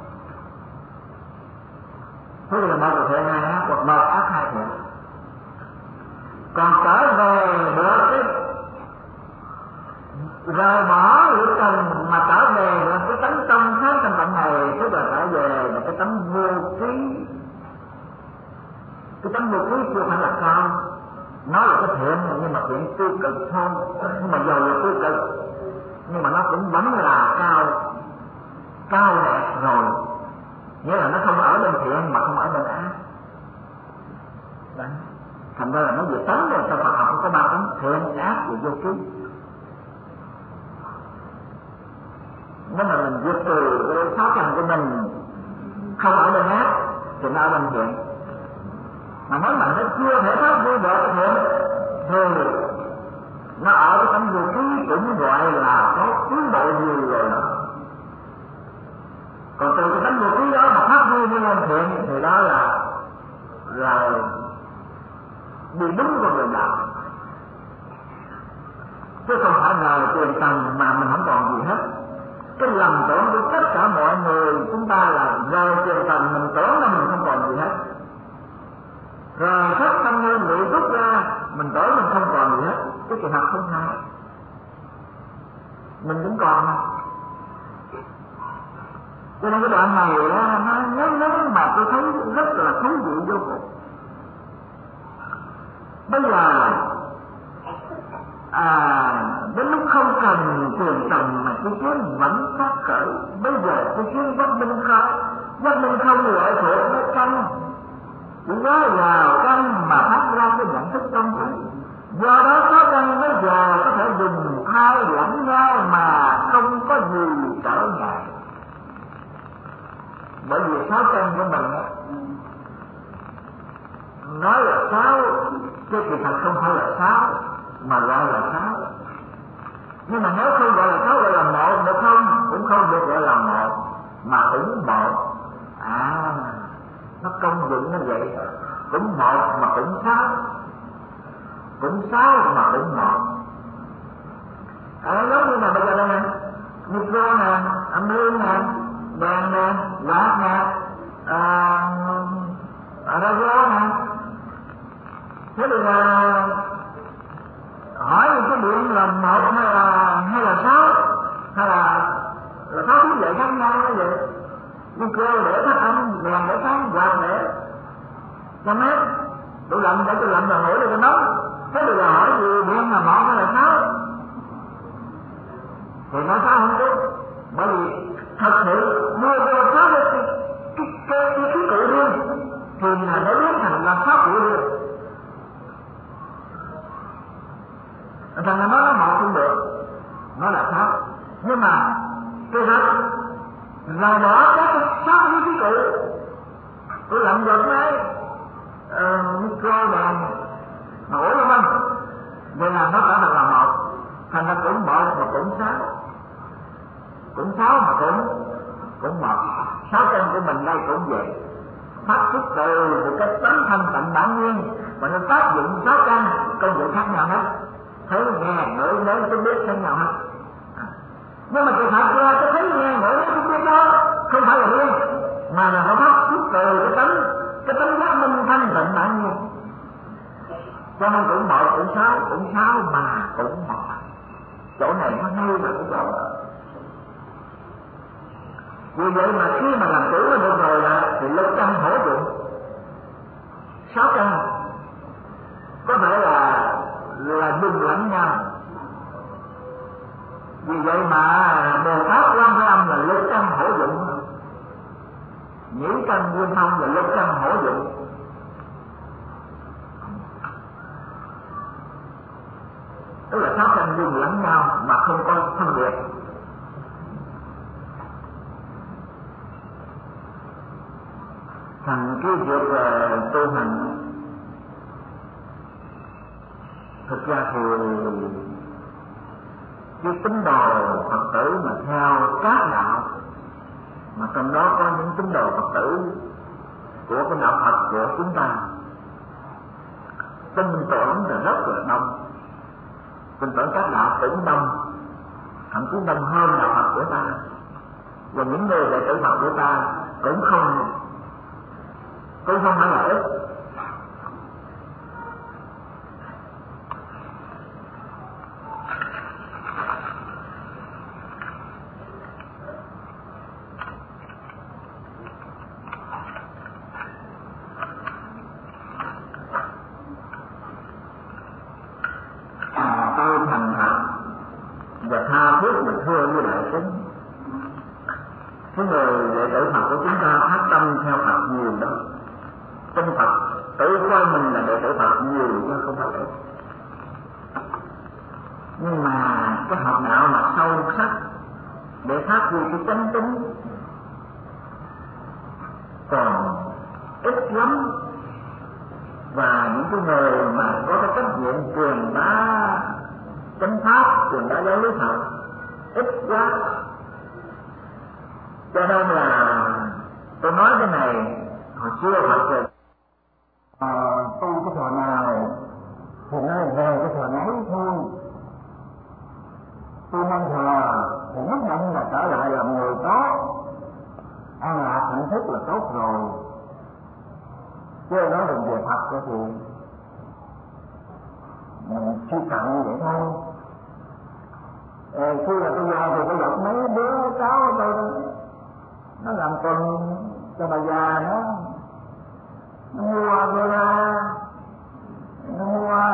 Thế là 1 là thiện, 2 ác, hoặc 1 ác 2 thiện. Còn trở về được cái rời bỏ lưỡi trần mà trở về được cái tánh trong sáng trong tận này, tức là trở về là cái tánh vô ký. Cái tánh vô ký chưa phải là cao, nó là cái thiện nhưng mà thiện tiêu cực thôi, nhưng mà dầu là tiêu cực nhưng mà nó cũng vẫn là cao đẹp rồi, nghĩa là nó không ở bên thiện mà không ở bên ác. Đấy. Thành ra là nó vừa tánh rồi, trong Phật học có 3 tánh: thiện, ác và vô ký. Nếu mà mình vượt từ cái sáu trần của mình không ở bên ác thì nó ở bên thiện, mà nói mà nó chưa thể phát huy được thiện thì nó ở cái tấm vô ký, cũng gọi là có tiến bộ nhiều rồi đó. Còn từ cái tấm vô ký đó mà phát huy lên thiện thì đó là đi đúng con đường đạo, chứ không phải là tiền tầng mà mình không còn gì hết. Cái lầm tưởng của tất cả mọi người chúng ta là rời tiền tầng mình tưởng là mình không còn gì hết, rồi hết tâm nguyên bị rút ra mình tưởng mình không còn gì hết. Cái kỳ thật không phải, mình cũng còn. Cho nên cái đoạn này nó ngắn mà tôi thấy rất là thú vị vô cùng. Bây giờ đến lúc không cần tiền trồng mà cái chuyến vẫn phát khởi. Bây giờ cái chuyến giác minh không lệ thuộc với căn, chỉ nhớ vào căn mà phát ra cái nhận thức tâm trí. Do đó sáu căn bây giờ có thể dùng thay lẫn nhau mà không có gì trở ngại. Bởi vì sáu căn của mình á, nói là sáu chứ kỳ thật không phải là sáu mà gọi là sáu. Nhưng mà nếu không gọi là sáu gọi là một được không? Cũng không được gọi là một mà cũng một. Nó công dụng nó vậy, cũng một mà cũng sáu, cũng sáu mà cũng một. Giống như là bây giờ đây nè, micro nè, âm dương nè, đèn nè, quạt nè, radio nè. Thế thì là hỏi cái điện là một hay là sáu, hay là sáu thứ vậy khác nhau như vậy. Micro để phát âm, đèn để sáng, quạt để cho mát, đủ lạnh để cho lạnh và ngủ để cho nóng. Thế thì là hỏi gì điện là một hay là sáu? Thì nói sáu không đúng, bởi vì thật sự đưa vô sáu cái khí cụ riêng thì là nó biến thành là sáu cụ riêng. Thành ra nó nói một không được, nó là sáu. Nhưng mà cái thật là bỏ các sáu cái khí cụ, tôi làm được đấy, micro đèn ngủ đúng không? Vậy là nó trở thành là một, thành ra cũng một mà cũng sáu, cũng sáu mà cũng một. Sáu căn của mình đây cũng vậy, phát xuất từ một cái tánh thanh tịnh bản nguyên và nó tác dụng sáu căn công dụng khác nhau hết, thấy nghe ngửi nếm tôi biết khác nhau hết. Nhưng mà sự thật ra cái thấy nghe ngửi nếm tôi biết đó không phải là nguyên, mà là nó phát xuất từ cái tánh giác minh thanh tịnh bản nguyên. Cho nên cũng một cũng sáu mà cũng một. Chỗ này nó ngay là cái chỗ đó. Vì vậy mà khi mà làm chủ được rồi thì lục căn hỗ dụng, sáu căn có thể là dùng lẫn nhau. Vì vậy mà Bồ Tát Quan Thế Âm là lục căn hỗ dụng, nhĩ căn Nguyên Thông là lục căn hỗ dụng. Tức là sáu căn dùng lẫn nhau mà không có phân biệt. Thành cái việc tu hành thực ra thì cái tín đồ Phật tử mà theo các đạo, mà trong đó có những tín đồ Phật tử của cái đạo Phật của chúng ta, tin tưởng là rất là đông, tin tưởng các đạo cũng đông, thậm chí đông hơn đạo Phật của ta. Và những người đệ tử Phật của ta cũng không phải là ít. Tôi thành thật và tha thiết mà thưa với đại chúng, cái người đệ tử Phật của chúng ta phát tâm theo Phật nhiều đó, tin Phật, tự coi mình là đệ tử Phật nhiều chứ không phải ít. Nhưng mà cái học đạo mà sâu sắc để phát huy cái chánh tính còn ít lắm. Và những cái người mà có cái trách nhiệm truyền bá chánh pháp, truyền bá giáo lý Phật ít quá. Cho nên là tôi nói cái này hồi xưa Phật rồi tu cái thời nào thì nói về cái thời ấy thôi. Tu năm thờ thì nhất định là trở lại làm người tốt, an lạc hạnh phúc là tốt rồi. Chứ nói đừng về Phật thì mình suy cận như vậy thôi. Khi là tôi vào thì tôi gặp mấy đứa cháu ở đây đó, nó làm tuần cho bà già nó mua vô ra, nó mua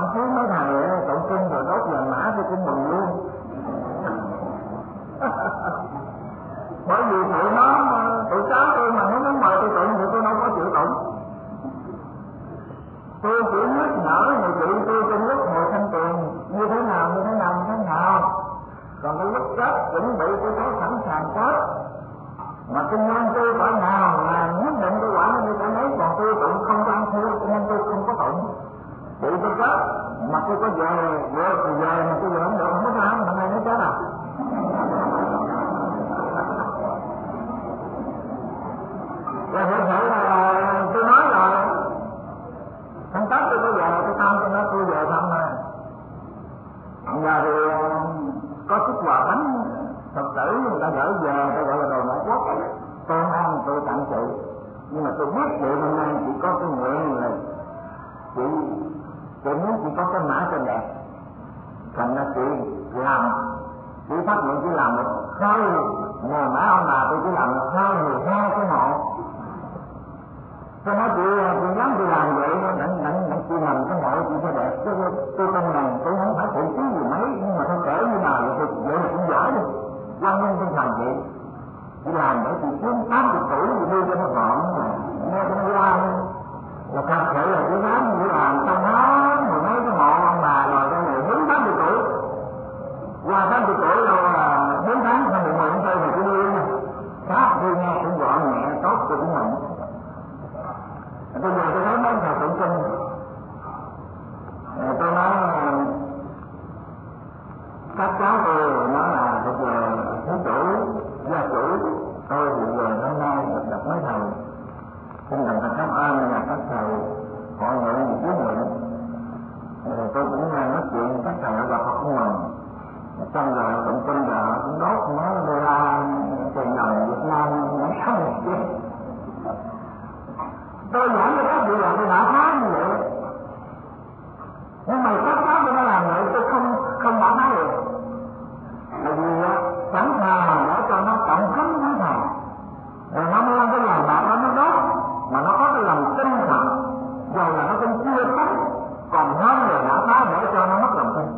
thấy mấy thằng này tụng kinh rồi đốt vàng mã tôi cũng mừng luôn. Bởi vì tụi nó, tụi cháu tôi mà nó muốn mời tôi tụng thì tôi đâu có chịu tụng. Tôi chỉ nhắc nhở người chị tôi trong lúc ngồi thanh tiền như thế nào. Còn cái lúc chết chuẩn bị tôi thấy sẵn sàng chết. Mà tôi nhân tôi phải nào là nhất định tôi quản nó đi cả mấy, còn tôi tụng không có ăn thua, cho nên tôi không có tụng. Bị tôi chết mà tôi có về mà tôi về không được, không có sao, mà này nó chết à. Và thật sự là tôi nói rồi, không tất tôi có về, tôi thăm tôi nói tôi về thăm này. Giờ thì có chút quà bánh Phật tử người ta gửi về, tôi gọi là đồ ngoại quốc, tôi ăn tôi tặng chị. Nhưng mà tôi biết chị hôm nay chỉ có cái nguyện là chị muốn chỉ có cái mã cho đẹp. Thành ra chị làm, chị phát nguyện chỉ làm một khơi, ngồi mã ông bà tôi chỉ làm một khơi 12 cái mộ. Tôi nói chị dám tôi làm vậy, đặng chị làm cái mộ chị cho đẹp. Tôi không rằng tôi không phải phụ trí gì mấy, nhưng mà thôi kể như nào vậy là cũng giỏi đi. Quan nhân tinh thần vậy, chị làm để chị xuống 80 tuổi thì đưa cho nó gọn, nghe cho nó ra. Là thật sự là chị dám chị làm xong hết mười mấy cái mộ ông bà rồi đây này đến 80 tuổi. Qua 80 tuổi rồi là 4 tháng không được nguyện thôi thì tôi đưa. Đó, tôi nghe cũng gọn nhẹ, tốt tôi cũng mừng. Bây giờ tôi thấy mấy thầy tụng kinh, tôi nói các cháu tôi nói là bây giờ thứ chủ, gia chủ, tôi thì giờ năm nay được gặp mấy thầy, xin đồng thật cảm ơn là các thầy họ nguyện một tiếng nguyện. Rồi tôi cũng nói chuyện các thầy gặp họ cũng mừng. Trong giờ tụng kinh giờ cũng đốt nói đô la tiền đồng Việt Nam nó không được chứ. Tôi giảng cho các vị là tôi đã phá như vậy. Nhưng mà các cháu tôi nó làm vậy tôi không đã phá được. Bởi vì sẵn sàng để cho nó cộng cứng với thầy. Rồi nó mới làm cái lòng bạc đó nó đốt. Mà nó có cái lòng tinh thần. Rồi là nó cũng chưa tắt. Còn hơn là đã phá để cho nó mất lòng tin.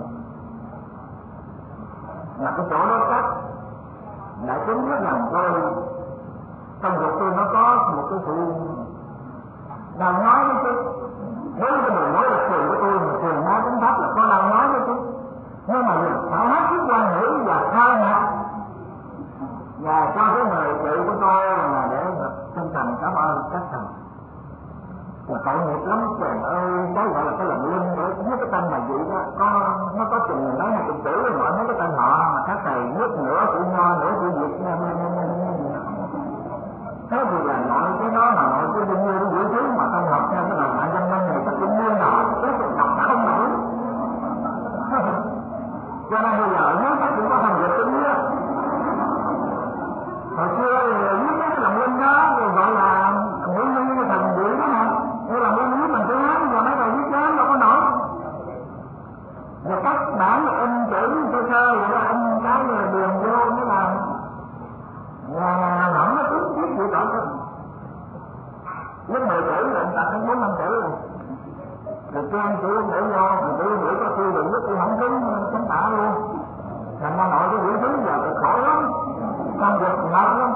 Là cái chỗ đó chắc. Đại chúng biết rằng tôi trong cuộc tôi nó có một cái sự nào nói với tôi. Nếu cái người nói là thường của tôi mà thường nói tính pháp là có nào nói với tôi. Nhưng mà phải hết sức quan ngữ và khai ngạc. Và cho cái người chị của tôi là để chân thành cảm ơn các thầy. Là tội nghiệp lắm trời ơi, cái gọi là cái lòng linh để viết cái tên mà vậy đó, nó có chừng mấy 20 chữ rồi mọi mấy cái tên họ mà các thầy viết nửa chữ Nho nửa chữ Việt. Thế thì là nội cái đó mà nội cái đương nhiên vũ khí mà ta học theo cái lời ngoại dân năm này ta cũng mua nọ, cái sự đọc không nổi. Cho nên bây giờ nếu các cũng có thành dịch tính á. Hồi xưa viết cái lòng linh đó rồi gọi là Nguyễn Huy cái thành vị đó hả? Cái lòng linh viết bằng chữ Hán và mấy bài viết đó đâu có nổi. Rồi các bản in chữ sơ sơ vậy đó, in cái đường vô mới làm. Và hỏng nó cứ viết chữ rõ thôi. Lúc 10 chữ là người ta thấy 4-5 chữ rồi. Rồi trang chữ để vô, rồi tôi nghĩ có thư đừng biết tôi không cứng chống tả luôn. Thành ra nội cái vũ khí giờ thì khổ lắm. Công việc ngọt lắm.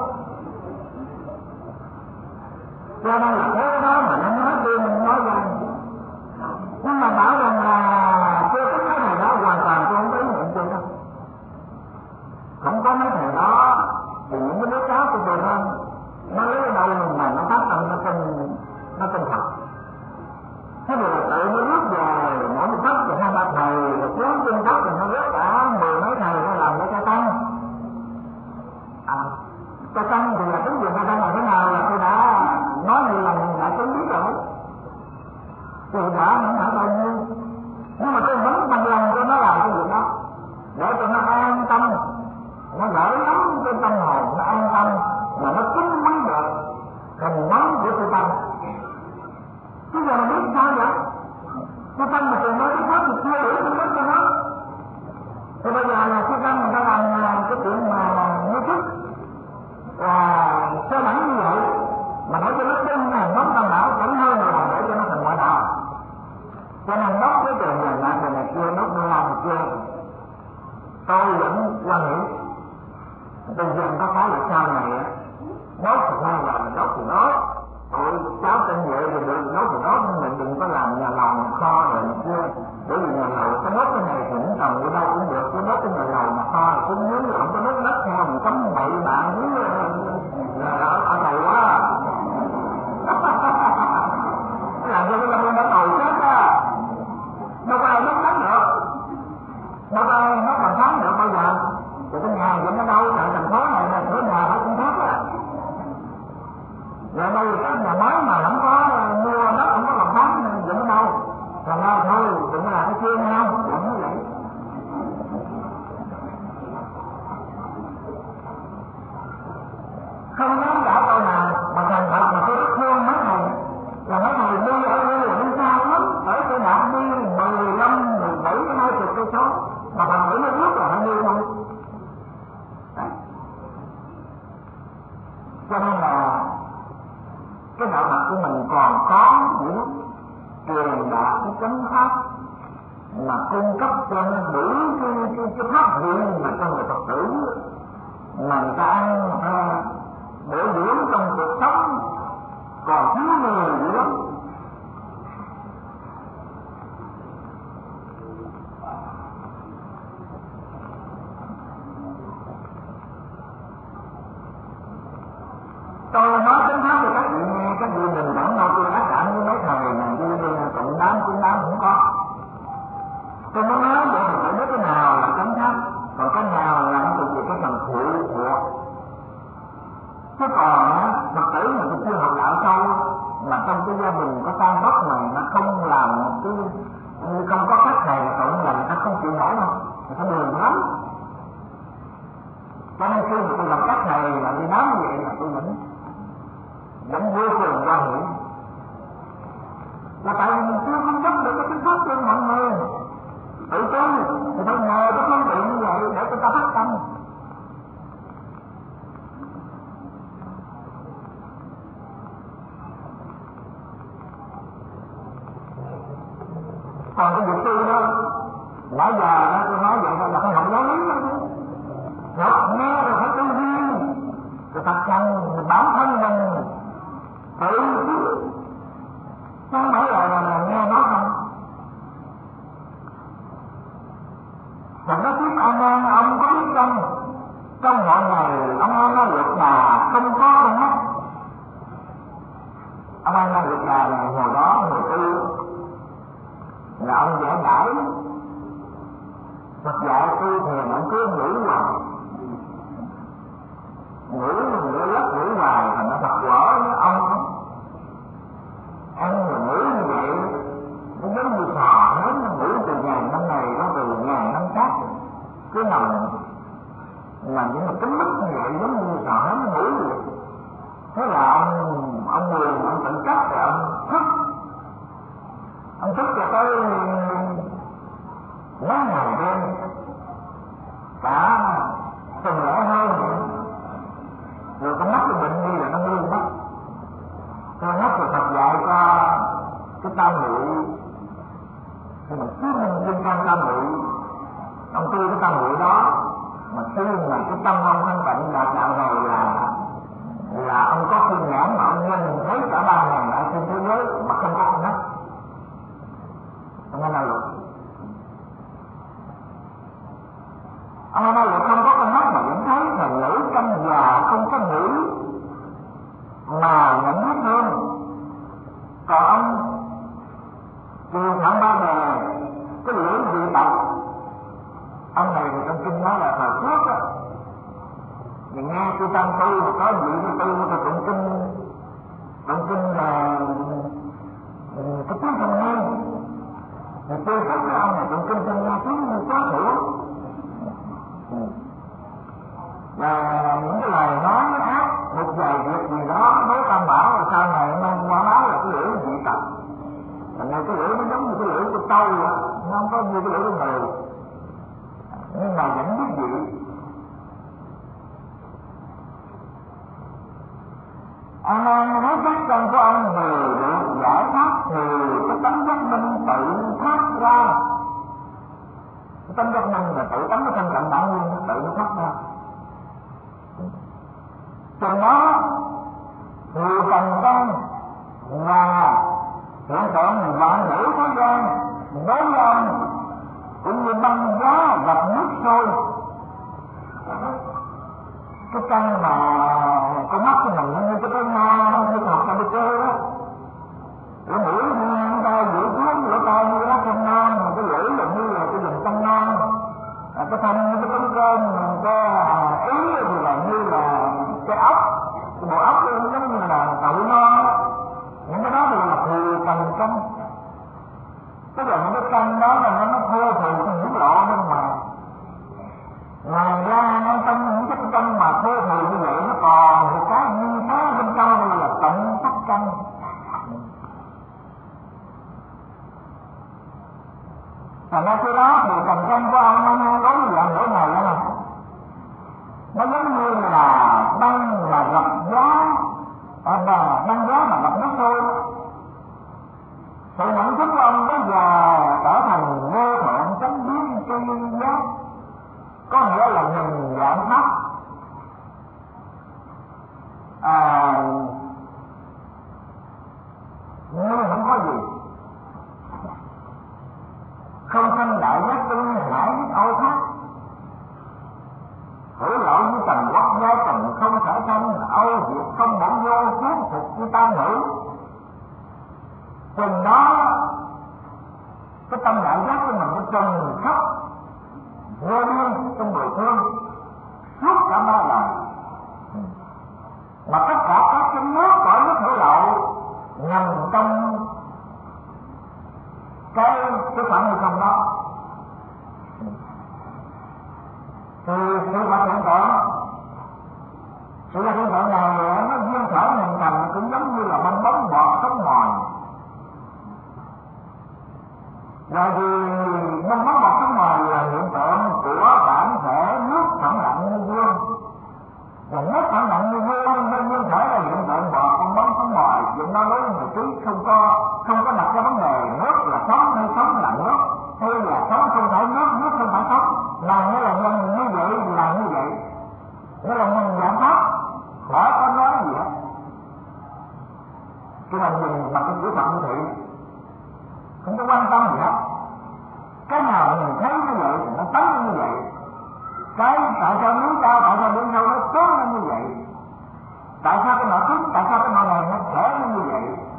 Cho nên là thế đó mà nó nói tôi mình nói rằng. Nhưng mà bảo rằng là chưa có mấy thầy đó hoàn toàn tôi không có ý nguyện chưa đâu. Không có mấy thầy đó thì những cái đứa cháu của tôi nó lấy ở đâu mà nó phát tâm nó tin thật. Thế rồi tự nó rước về mỗi một cấp thì 2-3 thầy rồi xuống trên cấp thì nó rước cả 10 mấy thầy nó làm để cho tăng. Cho tăng thì là tính gì cho tăng là thế nào là tôi đã nói nhiều lần đã tính biết rồi. Thì đã không phải bao nhiêu. Nhưng mà tôi vẫn bằng lòng cho nó làm cái việc đó để cho nó an tâm. Nó gỡ lắm cái tâm hồn, nó an tâm mà nó cứng mới được thành nóng của tôi tâm. Bây giờ là biết sao vậy? Tôi tâm mà tôi nói cái pháp thì chưa đủ tôi biết cho nó. Thì bây giờ là cái tâm người ta làm cái chuyện mà nghi thức và sơ đẳng như vậy mà nói cho nó tin là nó tâm đạo chẳng hơn là để cho nó thành ngoại đạo. Cho nên đốt cái trường nhà lạc rồi này kia, đốt nó làm kia, tôi vẫn quan nghĩ tôi dân có cái là sau này á, đốt thì sao là đốt thì đốt, tụi cháu tên vậy thì được đốt thì đốt, nhưng mình đừng có làm nhà lầu nhà kho rồi này kia, bởi vì nhà lầu cái đốt cái này thì cũng trồng ở đâu cũng được, cái đốt cái nhà lầu nhà kho là cũng muốn không có đốt đất theo mình cấm bậy bạn muốn ở này quá. Làm cho cái nó tồi chết á, đâu có ai đốt đất được, đâu có ai nó còn thắng được bao giờ. Rồi cái nhà vậy nó đâu, tại thành phố này là cửa nhà nó cũng thấp á. Rồi đây cái nhà máy mà không có mua đất, không có làm thắng vậy nó đâu. Rồi đâu thôi, đừng có làm cái kia nhau, đừng có vậy. Không dám trả tôi nào, mà thành thật mà tôi rất thương mấy thầy. Là mấy thầy đi ở đây là đi xa lắm, ở cái đạp đi 15, 17, 20 cây số, mà bằng nghĩ nó biết là nó đi thôi. Cho nên là cái đạo Phật của mình còn có những truyền đạt cái chánh pháp mà cung cấp cho nó đủ cái pháp hiện mà trong người Phật tử mà người ta ăn bổ dưỡng trong cuộc sống còn thiếu người dữ lắm. Tôi nói chính pháp cho các vị nghe, các vị đừng dẫn đâu tôi ác cảm với mấy thầy này đi cộng đám cũng đám cũng có. Tôi muốn nói vậy thì phải biết cái nào là chánh pháp, còn cái nào là nó thuộc về cái phần phụ thuộc. Chứ còn á, Phật tử mà tôi chưa học đạo sâu mà trong cái gia đình có tan tóc này nó không làm cái không có cách này là cộng là người ta không chịu nổi đâu, người ta buồn lắm. Cho nên khi mà tôi làm cách này là đi nói như vậy là tôi vẫn vô cùng quan hệ. Là tại vì mình chưa không giúp được cái tính pháp cho mọi người. Tự tôi thì phải nhờ cái phương tiện như vậy để cho ta phát tâm. Còn cái việc tôi đó, nãy giờ đó tôi nói vậy là không học giáo lý đâu. Học nghe rồi phải tư duy, rồi thật rằng bản thân mình tự không phải là nghe nó không. Rồi nó biết ông có biết không? Trong mọi ngày ông nói luật là không có con mắt. Ông nói luật là hồi đó người tư là ông dễ đãi. Phật dạy tư thiền ông cứ ngủ hoài. Ngủ lắc ngủ hoài thành nó Phật quở với ông. Ăn rồi ngủ như vậy nó giống như sò hết, nó ngủ từ ngàn năm này nó từ ngàn năm khác cứ nằm mà những cái tính mất như vậy giống như sò hết nó ngủ vậy. Thế là ông Mường ông tự trách rồi ông thức cho tới mấy ngày đêm cả tuần lễ hơn rồi con mắt cái bệnh đi là nó ngưng mắt. Con mắt thì Phật dạy cho cái tam muội thì mà cứ liên quan tam muội ông tu cái tam muội đó mà khi mà cái tâm ông thanh tịnh đạt đạo rồi là ông có phương nhãn mà ông nhìn thấy cả 3.000 đại trên thế giới mà không có con mắt. Ông nói luật ông nói luật không có con mắt mà vẫn thấy là lưỡi canh già không có mũi mà nhận hết hơn. Còn ông Trường Thượng Ba Bè cái lưỡi dị tộc ông này thì trong kinh nói là thời trước á, thì nghe tôi tăng tu mà có vị tu thì tụng kinh là cái tiếng không nghe thì tôi thích cái ông này tụng kinh không nghe tiếng như quá thủ. Và những cái lời nói ác một vài việc gì đó nói Tam Bảo là sau này nó quả báo là cái lưỡi dị tộc. Thành ra cái lưỡi nó giống như cái lưỡi của trâu vậy, nó không có như cái lưỡi của người nhưng mà vẫn biết dị. A Nan nói giác căn của ông vừa được giải thoát thì cái tánh giác minh tự thoát ra. Cái tánh giác minh là tự tánh nó thân cận bản nguyên, tự nó thoát ra. Trong đó người trần gian và hiện tượng vạn hữu thế gian đối với ông cũng như băng giá gặp nước sôi. Cái căn mà con mắt của mình như cái nga như học sao đi chơi đó, cái mũi như tay giữ cuốn lỗ tai như lá trong non, cái lưỡi là như là cái vùng trong non, cái thân như cái tấm cơm, cái ý thì là như là cái ốc, cái bộ ốc nó giống như là đậu non. Những cái đó thì là thừa cần căn, tức là những cái căn đó là nó thô thường cái hiển lộ bên ngoài. Ngoài ra ngay trong những cái căn mà thô thường như vậy nó còn một cái nguyên thái bên trong đây là tận sắc căn. Thành ra cái đó thì cần căn của ông nói với dạng lỗi này là nó giống như là băng mà gặp gió, băng gió mà gặp nước sôi. Sự nhận thức của ông bây giờ trở thành vô thượng chánh biến tri giác, có nghĩa là nhìn dạng pháp. Nhưng không có gì, không sanh đại giác tương hải âu thác, hữu lậu như trần quốc giai trần không thể sanh, âu diệt không bổn vô phước thực như tam hữu. Chừng đó cái tâm đại giác của mình nó trần khắp vô biên trong mười phương suốt cả ba đời, mà tất cả các cái nước cõi nước hữu lậu nằm trong cái khoảng hư không đó. Thì sự vật hiện tượng, sự vật hiện tượng này nó duyên khởi hình thành cũng giống như là bong bóng bọt sống mòn. Rồi thì bong bóng bọt sống mòn là hiện tượng của bản thể nước phẳng lặng như gương. Và nước phẳng lặng như gương nên duyên khởi là hiện tượng bọt bong bóng sống mòn. Dụng nó nói một chút không có đặt ra vấn đề nước là sống hay sống là nước, hay là sống không phải nước, nước không phải sống. Là nghĩa là nhân như vậy là như vậy, nghĩa là nhân giảm pháp, khỏi có nói gì hết. Cái này nhìn bằng cái kỹ thuật như thị, không có quan tâm gì hết. Cái nào mình thấy như vậy thì nó tấn như vậy. Cái tại sao núi cao, tại sao biển sâu nó tốn nó như vậy. Tại sao cái nọ thức, tại sao cái nọ này nó khỏe nó như vậy.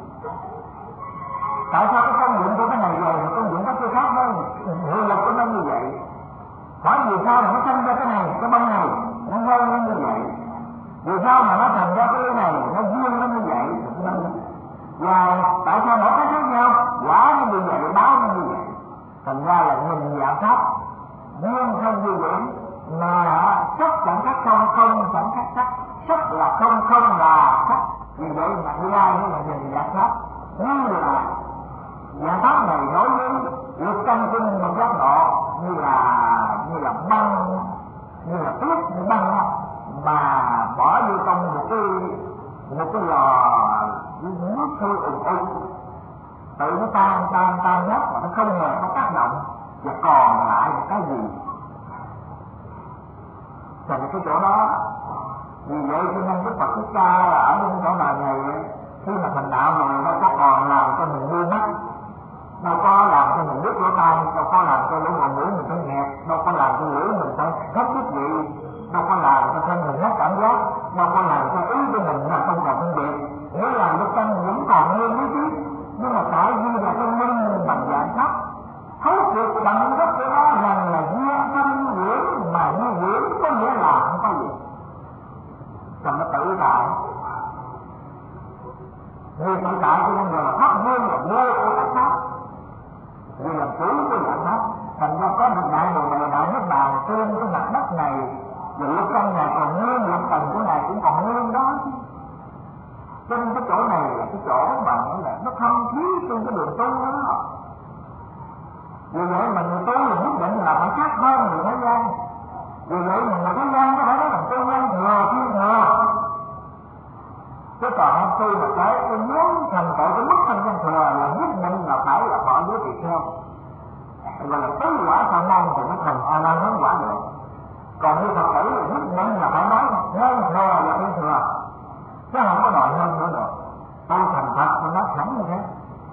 Tại sao cái công dụng của cái này rồi thì công dụng của cái khác nó hiệu lực của nó như vậy. Hỏi vì sao mà nó sinh ra cái này, cái bông này nó ngơi nó như vậy. Vì sao mà nó thành ra cái này, nó duyên nó như vậy. Và tại sao mỗi cái khác nhau, quả nó như vậy, báo nó như vậy. Thành ra là nhìn dạng pháp duyên không như vậy, mà sắc chẳng khác không, không chẳng khác sắc. Sắc là không, không là sắc. Vì vậy mà như ai nó là nhìn dạng pháp. Như là dạng pháp này đối với lực căn của mình giác ngộ như là băng, như là tuyết, như băng đó, mà bỏ vô trong một cái lò nước sôi ùn ùn, tự nó tan hết mà nó không hề có tác động, và còn lại một cái gì. Thành cái chỗ đó, vì vậy cho nên Đức Phật Thích Ca ở trong chỗ này khi mà thành đạo rồi nó có còn làm cho mình vui mắt, đâu có làm cho mình đứt lỗ tai, đâu có làm cho lỗ mũi mình phải nghẹt, đâu có làm cho lưỡi mình phải hết thích vị, đâu có làm cho thân mình hết cảm giác, đâu có làm cho ý của mình là không còn phân biệt. Nếu làm cho thân vẫn còn nguyên lý trí, nhưng mà tại vì là cái minh bằng dạng pháp thấu triệt tận gốc của nó rằng là duyên sanh dưỡng, mà như dưỡng có nghĩa là không có gì, còn nó tự tại. Người tự tại cho nên là pháp nguyên là vô của các pháp, vì là chủ của dạng pháp. Thành ra có một đại bồ đề đại nước bàn trên cái mặt đất này, và lúc căn này còn nguyên, lúc tầng của này cũng còn nguyên đó. Cho nên cái chỗ này là cái chỗ mà nó thâm thúy trong cái đường tu đó. Vì vậy mà người tu là nhất định là phải khác hơn người thế gian. Vì vậy mà người thế gian có thể nói là tu nhân thừa thiên thừa, Chứ còn khi mà cái muốn thành tựu cái mức thanh văn thừa là nhất định là phải là bỏ giới tỳ kheo, gọi là tứ quả thọ năng thì mới thành A Nan hướng quả được. Còn như Phật tử là nhất định là phải nói hơn thừa là thiên thừa, chứ không có đòi hơn nữa được. Tu thành Phật thì nó thẳng như thế.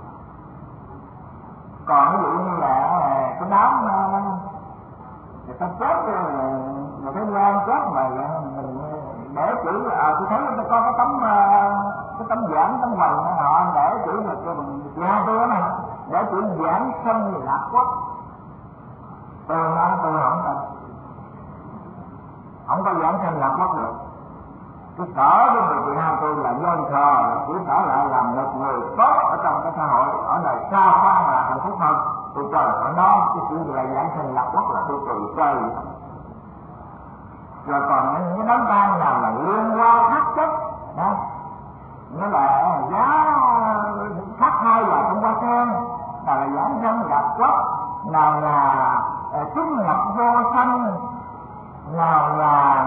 Còn ví dụ như là cái đám người ta chết người thấy quan chết mà mình để chữ tôi thấy người ta có cái tấm giảng tấm hoành họ để chữ là cho mình ra tôi đó này, để chữ giảng sanh lạc quốc. Tôi nói tôi không có giảng sanh lạc quốc được. Cái sở của người Việt Nam tôi là nhân thờ, chỉ sở lại làm một người tốt ở trong cái xã hội, ở đời xa khoan là hạnh phúc hơn. Tôi chờ ở đó cái chữ là giảng sanh lạc quốc là tôi từ chơi. Rồi còn những cái đám tang nào là liên hoa thác chất đó, nó là giá thác hai là trong hoa sen, nào là giảng sanh lạc quốc, nào là chúng nhập vô sanh, nào là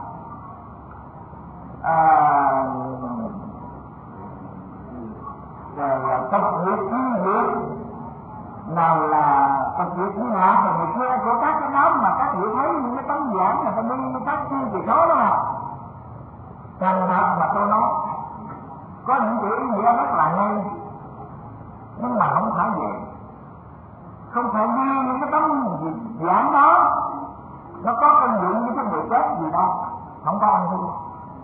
tập diệt thiên diệt, nào là tập diệt thiên hạ. Mà người kia của các cái nhóm mà các vị thấy những cái tấm giảng là ta đi các chi thì số đó mà thành thật mà tôi nói có những chữ ý nghĩa rất là ngay, nhưng mà không phải vậy, không phải nghe những cái tấm giảng đó nó có công dụng với cái người chết gì đâu, không có ăn thua.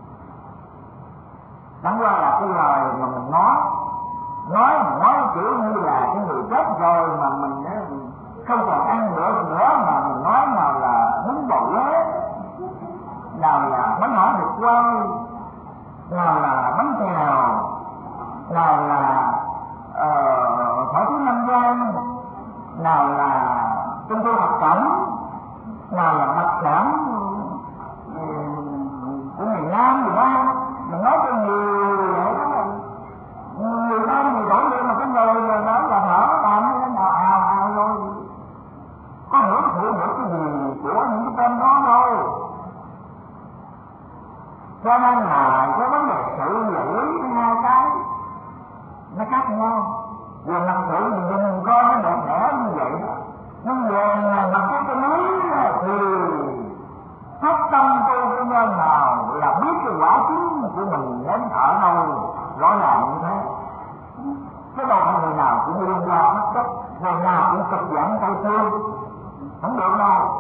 Chẳng qua là cái lời mà mình nói kiểu như là cái người chết rồi mà mình không còn ăn nữa mà mình nói nào là bún bò Huế, nào là bánh hỏi được quay, nào là bánh xèo, nào là thỏi thứ Nam Giang, nào là trung thu học cẩm, nào là đặc sản của miền Nam gì đó. Mình nói cho nhiều vậy đó, người ta người đổi điện mà cái người đó là thở làm cái nào ào rồi có hưởng thụ được cái gì của những cái tên đó thôi. Cho nên là cái vấn đề sự và lý hai cái nó khác nhau. Về mặt sự thì mình coi nó đẹp đẽ như vậy đó, nhưng về mặt cái lý thì phát tâm tu cái nhân nào là biết cái quả chính của mình đến ở đâu, rõ ràng như thế. Cái đâu không người nào cũng liên quan mất chất, người nào cũng cực giảng tay thương, không được đâu.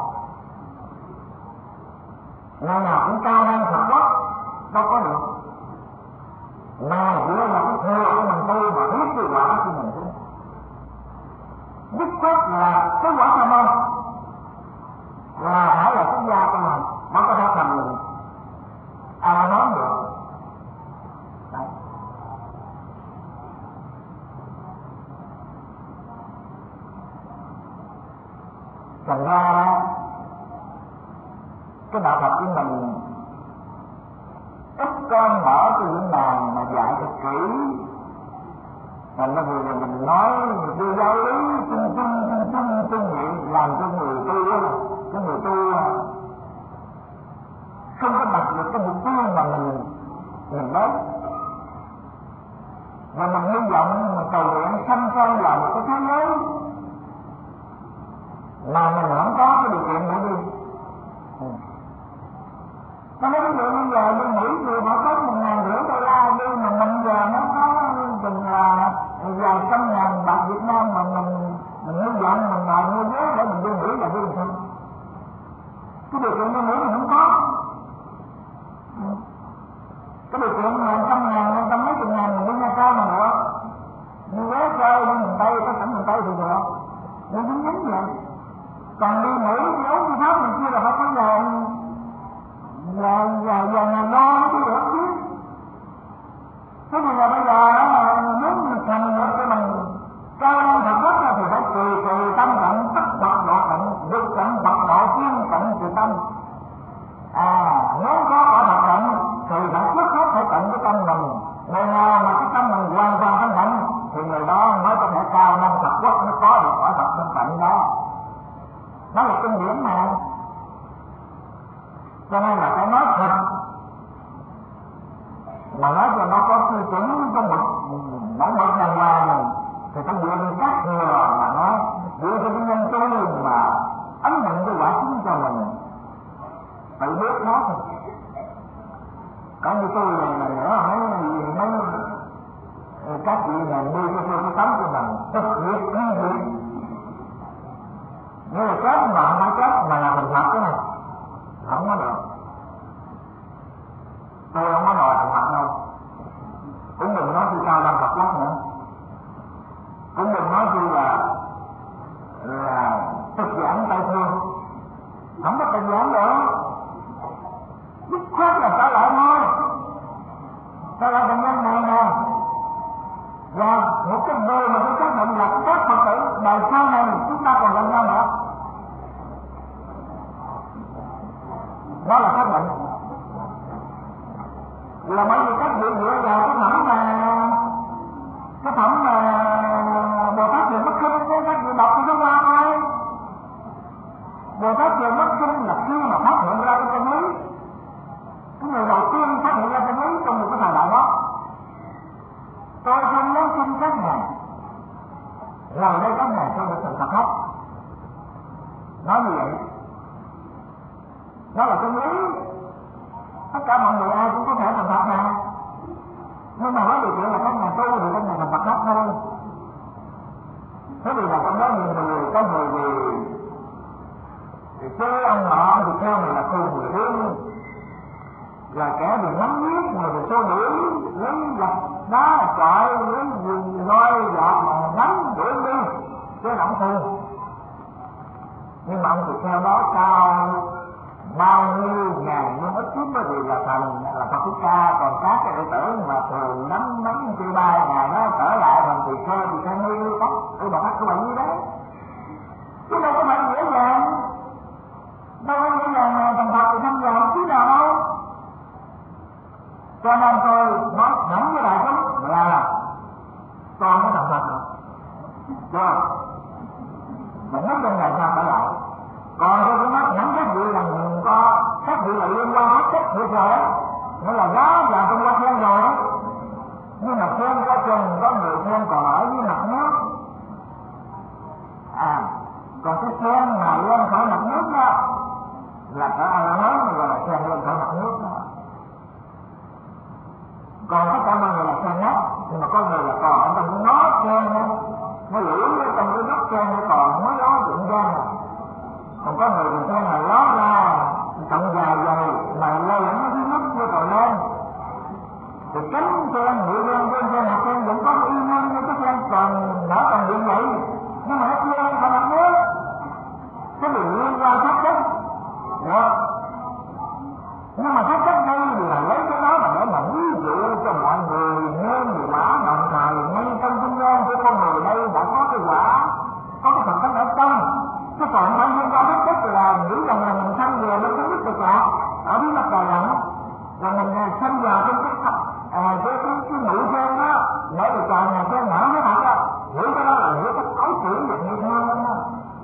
Người nào cũng cao đang Phật quốc, đâu có được. Mà chỉ là cái thừa của mình tu mà biết cái quả của mình thôi. Dứt khoát là cái quả tham môn là phải là quốc gia của mình mới có thể thành mình nói được. Đấy. Thành ra cái đạo Phật của mình ít con mở cái diễn đàn mà dạy thật kỹ, thành ra vừa mình nói đưa giáo lý chung vậy làm cho người tu đó, cái người tu không có đặt được cái mục tiêu mà mình đến, và mình hy vọng mình cầu nguyện sanh con là một cái thế giới mà mình không có cái điều kiện để đi. Nó nói ví dụ như giờ đi Mỹ người họ có $1,500 đi mà mình giờ nó có chừng là vài trăm ngàn bạc Việt Nam mà mình hy vọng mình đòi mua vé để mình đi Mỹ là đi được không? Cái điều kiện đi Mỹ mình không có. Cái điều kiện mà 100.000, 120.000 mình đi Nha Trang mà được. Mua vé chơi đi miền Tây, có sẵn miền Tây thì được. Nhưng cũng giống vậy. Còn đi Mỹ thì Úc như Pháp mình kia là phải có giờ nhà lo nó mới được chứ. Thế thì là bây giờ muốn mình thành một cái bằng cao thật rất là thì phải từ tâm tận tất bậc độ tận, được tận bậc độ chuyên tận từ tâm. Nếu có ở bậc tận thì phải trước hết phải tận cái tâm mình. Người nào mà cái tâm mình hoàn toàn thanh tịnh thì người đó mới có thể cao năng Phật quốc, nó có được ở bậc thanh tịnh đó. Nó là kinh điển mà. Cho nên là phải nói thật. mà nói cho nó có tiêu chuẩn, có một đàng hoàng thì phải dựa trên các thừa mà nó dựa trên cái nhân tố mà ấn định cái quả chính cho mình tự biết nó thôi. Có như tôi này nữa mấy các vị này đưa cho tôi cái tấm của mình thực hiện ý việc. Nếu là chết mà không phải chết mà là mình thật cái này không có được. Tôi không có đòi thành thật đâu. Cũng đừng nói tôi cao năm Phật lắm nữa. Cũng đừng nói tôi là thực giảng tay thương. Không có tình giảng nữa. Dứt khoát là trở lại thôi. Trở lại bệnh nhân này nè. Và một cái người mà tôi xác định là các Phật tử đời sau này chúng ta còn gặp nhau nữa. Đó là xác định. Là bởi vì các vị dựa vào cái phẩm mà Bồ Tát Thiền Bất Khinh với các vị đọc thì nó qua thôi. Bồ Tát Thiền Bất Khinh là khi mà phát hiện ra cái chân lý, cái người đầu tiên phát hiện ra chân lý trong một cái thời đại đó. Tôi không nói xin các ngài rồi đây các ngài cho được thành thật hết. Nói như vậy đó là chân lý. Tất cả mọi người ai cũng có thể thành thật mà. Nhưng mà nói điều kiện là các nhà tu thì các nhà thành thật hết thôi. Thế vì là trong đó nhiều người, có người thì chơi ông nọ thì theo người là tu người thương. Là kẻ thì nắm nước, người thì xô đuổi, lấy gạch đá chọi, lấy gì lôi giọt mà nắm đuổi đi, chứ không tu. Nhưng mà ông thì theo đó cao bao nhiêu ngàn nhưng ít chút bởi vì là thành là Phật Thích Ca, còn các cái đệ tử mà thường nắm mấy chữ ba ngày nó trở lại thành tỳ kheo như tóc cái bọn ác của bạn như đấy. Chứ đâu có phải dễ dàng, đâu có dễ dàng thành thật thì thăm dò chứ nào đâu. Cho nên tôi nói thẳng với đại chúng là con có thành thật rồi, chưa? Mình nói trong ngày sau trở lại. Còn tôi cũng nói thẳng các vị rằng có các vị là liên quan hết chất việc rồi á, nghĩa là đó là trong quan khen rồi đó. Nhưng mà khen có chừng có người khen còn ở với mặt nước. Còn cái khen mà lên khỏi mặt nước đó là cả nói gọi là khen lên khỏi mặt nước đó. Còn tất cả mọi người là khen nhất, nhưng mà có người là còn ở trong cái nó khen nữa, nó lưỡi ở trong cái nóc khen nó còn mới nói chuyện khen này. Còn có người thì khen là lót ra trọng dài dày mà lơ lửng thứ nhất vô tội lên. Thì cánh khen ngụy lên khen là khen vẫn có y nguyên như cái khen còn nó còn như vậy, nhưng mà nó chưa lên khỏi mặt nước. Cái điều liên quan pháp chất đó. Nhưng mà pháp chất đây là lấy cái đó mà để mà ví dụ cho mọi người nghe điều quả đồng thời ngay trong kinh doanh của con người đây đã có cái quả, có cái phần tánh ở trong. Chứ còn phải liên quan pháp chất là nghĩ rằng là mình sanh về nó có biết được là ở bí mật đời lặng là mình sanh vào trong cái ngụy khen đó để được trời nhà khen ngỡ nó thật á, nghĩ cái đó là nghĩ cách ấu trĩ được như thế đó.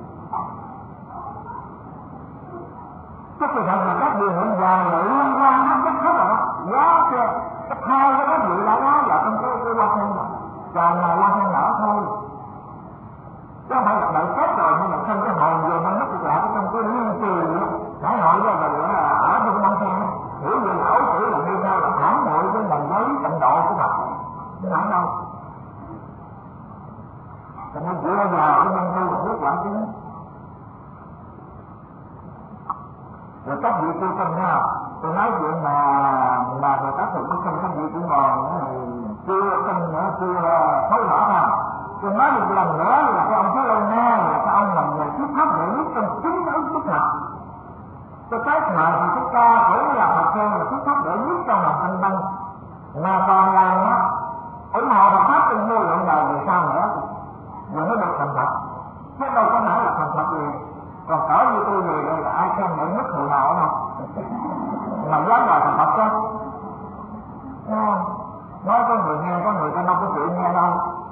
Chắc là thật là các điều hiện giờ là liên quan nó rất hết rồi đó. Giá cái thai của các vị đã đó là trong cái hoa sen rồi. Còn là hoa sen nở thôi. Chứ không phải là đợi chết rồi nhưng mà không cái hồn về nó mất lại trong cái liên trì xã hội đó là ở trong hoa sen. Hiểu như là ấu trĩ là như thế là phản bội với mình lấy tận độ của Phật. Nhưng không đâu. Cho nên dựa vào cái nhân tu và biết quản chứng. Rồi các vị tu sinh nha, tôi nói chuyện mà người ta thực tu sinh các vị cũng còn chưa sinh nữa, chưa thấu rõ ra. Tôi nói một lần nữa là cái ông Thế Lâu Na là cái ông làm người thuyết pháp để nhất trong chính cái ức mặt. Tôi tới thời thì Thích Ca cũng là Phật khen là thuyết pháp để nhất trong lòng thanh văn. Mà còn là ủng hộ Phật pháp trong vô lượng đời về sau nữa, rồi nó được thành thật. Chứ đâu có phải là thành thật gì. Còn cỡ như tôi về đây là ai khen mỗi nhất người nào đâu mà dám vào thành thật chứ. Nói có người nghe, có người ta đâu có chịu nghe đâu.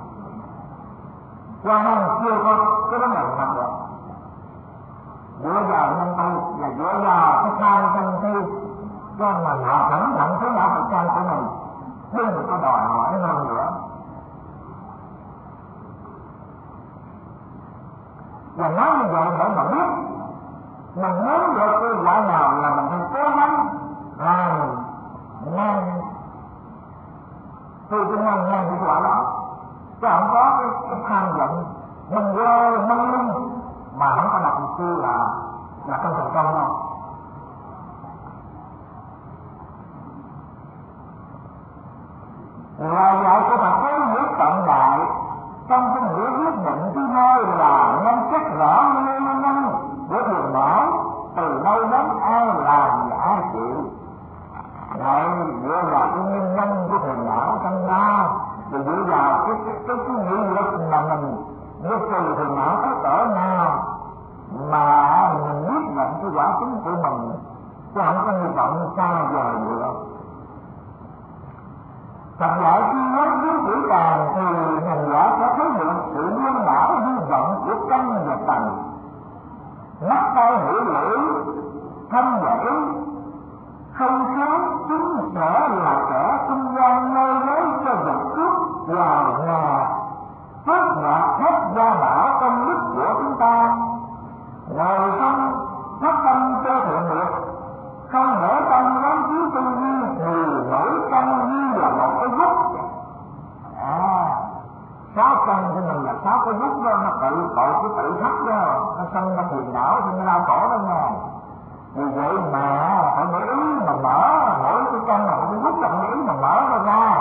Cho nên chưa có cái vấn đề thật được. Dựa vào nhân tu là dựa vào cái khai chân tu cho mình họ cẩn thận với đạo Phật trai của mình. đừng có đòi hỏi hơn nữa. Và nói như vậy để mà biết mình muốn được cái quả nào là mình phải cố gắng làm ngang từ cái ngang cái quả đó, chứ không có cái tham giận mình quơ mong lưng mà không có đặt mục tiêu là không thành công đâu. Lời dạy của Phật giáo nghĩa trọng đại trong cái nghĩa quyết định thứ hai là nhân chất rõ nguyên nhân của phiền não, từ đâu đến ai làm và ai chịu. Này dựa vào cái nguyên nhân của phiền não trong ta, rồi dựa vào cái nghị lực mà mình nếu từ phiền não tới cỡ nào mà mình quyết định cái quả chính của mình, chứ không có hy vọng xa vời được. Thật lại khi nhắc đến chữ tàn thì hành giả sẽ thấy được sự liên đảo hy vọng của căn và tầng. Mắt tay hữu lưỡi, thân và ý, không sáng chúng sẽ là kẻ trung gian nơi lấy cho vật cướp vào nhà, phớt nhạc hết gia bảo công đức của chúng ta. Ngồi xong phát tâm cho thiện nghiệp, không để tâm quán chiếu tư duy thì nổi căn như là một cái gốc. Sáu căn của mình là sáu cái gốc đó, nó tự tội cái tự thắt đó, nó sân ra phiền não thì nó đau khổ đó nha. Vì vậy mà phải để ý mà mở, mỗi cái căn là cái gốc là để ý mà mở nó ra.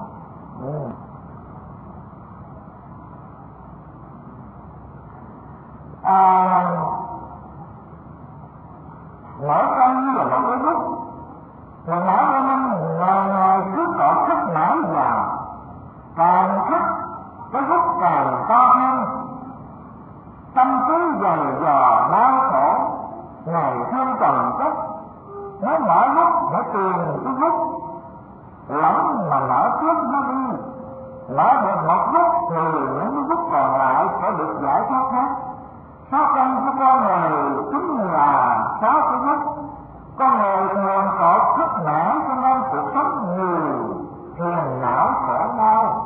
Mở căn như là một cái gốc, rồi mở ra ngày cứ cọ khắc mãi vào, càng khắc cái gốc càng to hơn, tâm cứ dày dò đau khổ, ngày thương chồng chất. Nó mở gốc phải tìm cái gốc, lắm mà mở trước nó đi. Mở được một gốc thì những cái gốc còn lại sẽ được giải thoát hết. Sáu căn của con người chính là sáu cái gốc. Con người thường khổ thất nản cho nên cuộc sống nhiều phiền não khổ đau.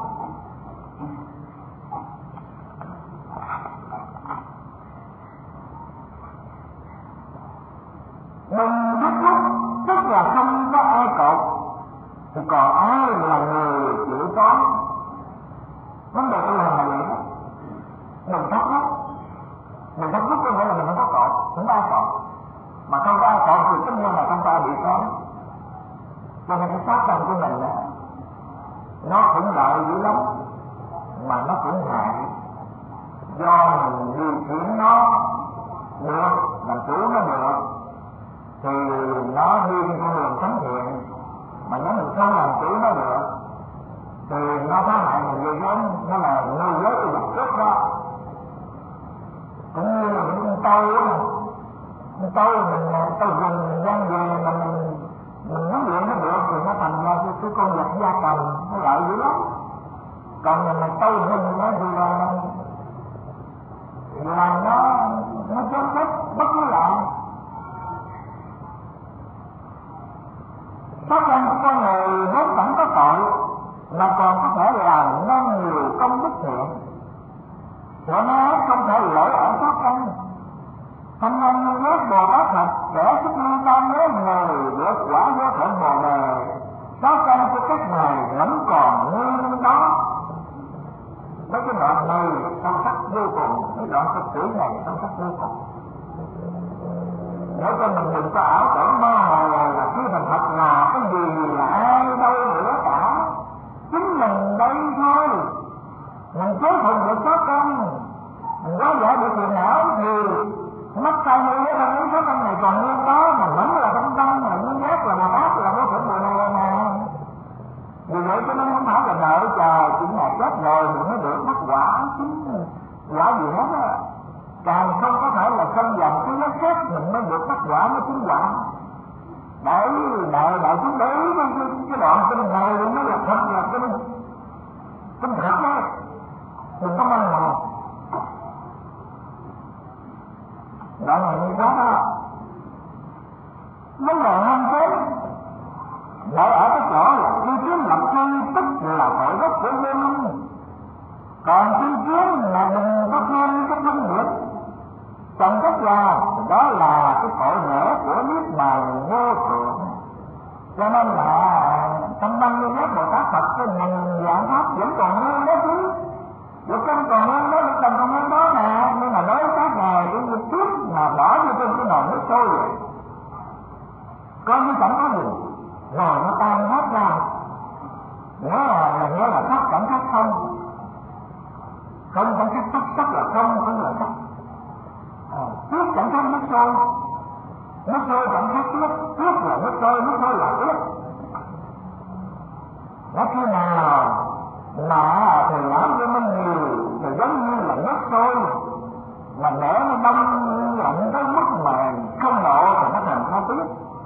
Mình biết lúc tức là không có ai cột thì còn ai là người chịu có. Vấn đề tôi là vậy đó. Mình thắc mắc, mình thắc mắc có nghĩa là mình không có cột, không có ai cột. Mà không có ai cột thì tất nhiên là trong ta bị có. Cho nên cái sát tâm của mình đó, nó cũng lợi dữ lắm mà nó cũng hại. Do mình điều khiển nó được, làm chủ nó được thì nó đi con đường thánh thiện, mà nếu mình không làm chủ nó được thì nó phá hại mình ghê gớm. Nó là nuôi giới cái vật chất đó, cũng như là những con trâu đó. Con trâu mình trâu rừng mình gian về mà mình huấn luyện nó được thì nó thành ra cái con vật gia cầm, nó lợi dữ lắm. Còn mình là trâu rừng nó thì là nó chết bất cứ lại. Sát nhân của con người vốn chẳng có tội mà còn có thể làm nên nhiều công đức thiện. Cho nên không thể lỗi ở sát nhân. Thanh nhân nhớ Bồ Tát thật để sức ly ta nhớ người được quả vô thượng Bồ Đề. Sát nhân của các ngài vẫn còn nguyên đó. Mấy cái đoạn này sâu sắc vô cùng, cái đoạn thực tử này sâu sắc vô cùng. Để cho mình đừng có ảo tưởng mơ hồ là khi thành thật là cái gì là ai đâu nữa cả. Chính mình đây thôi. Mình cố thuận được số công, mình quá giải được phiền não thì mắt tay mũi với thân số công này còn nguyên đó. Mà vẫn là tâm tâm, là nguyên giác, là Bồ Tát, là vô thượng Bồ Đề mà. Vì vậy cho nên không phải là đợi chờ chuyện này chết rồi mình mới được bắt quả chính quả gì hết á. Càng không có thể là không dòng cái giác khác mình mới được bắt quả mới chính quả. Đợi chúng để ý cái đoạn kinh này nó là thật là kinh thật đó. Đừng có mong mỏi. Đoạn này như thế đó. Vấn đề hơn thế Lợi ở cái chỗ là chi kiến lập chi tức là tội gốc của nhân. Còn chi kiến là mình có thêm cái phân biệt trong cách đó là cái tội lỗi của niết bàn vô thượng. Cho nên là trong băng như Bồ Tát Phật cái ngành dạng pháp vẫn còn nguyên đó chứ. Được không còn nguyên đó, được đồng còn nguyên đó nè. Nhưng mà nói các ngài cái nghiệp trước mà bỏ vô trên cái nồi nước sôi rồi. Coi như chẳng có gì, rồi nó tan hết ra. Nghĩa là sắc chẳng khác không. Không chẳng khác sắc, sắc là không là sắc. Trước chẳng khác nước sôi. Nước sôi chẳng khác nước, nước là nước sôi là nước. Nó khi nào mà thầy nói cho nó nhiều thì giống như là nước sôi, mà để nó đông lạnh tới mức mà không độ thì nó thành ra tuyết.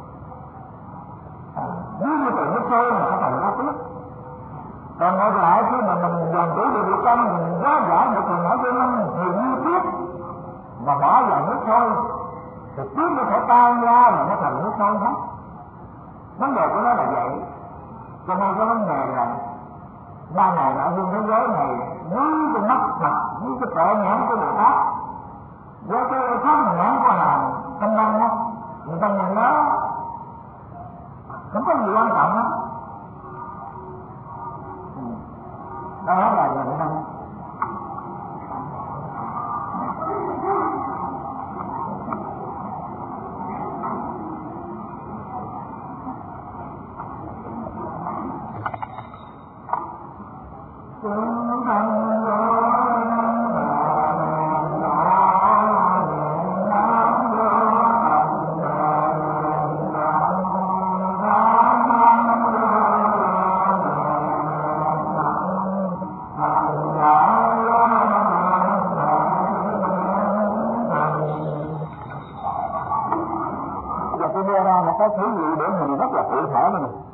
Nếu như từ nước sôi mà nó thành ra tuyết. Còn ngược lại khi mà mình dàn chủ được trong mình quá giải một thầy nói cho nó nhiều như tuyết mà bỏ vào nước sôi thì tuyết nó sẽ tan ra mà nó thành nước sôi hết. Vấn đề của nó là vậy. Cho nên cái vấn đề là ba ngày ở trên thế giới này với cái mắt Phật, với cái tuệ nhãn của Bồ Tát, với cái pháp nhãn của hàng Tâm Đăng á, người ta nhìn nó không có gì quan trọng á. Đó là người ta. Cái thí dụ để mình rất là cụ thể này.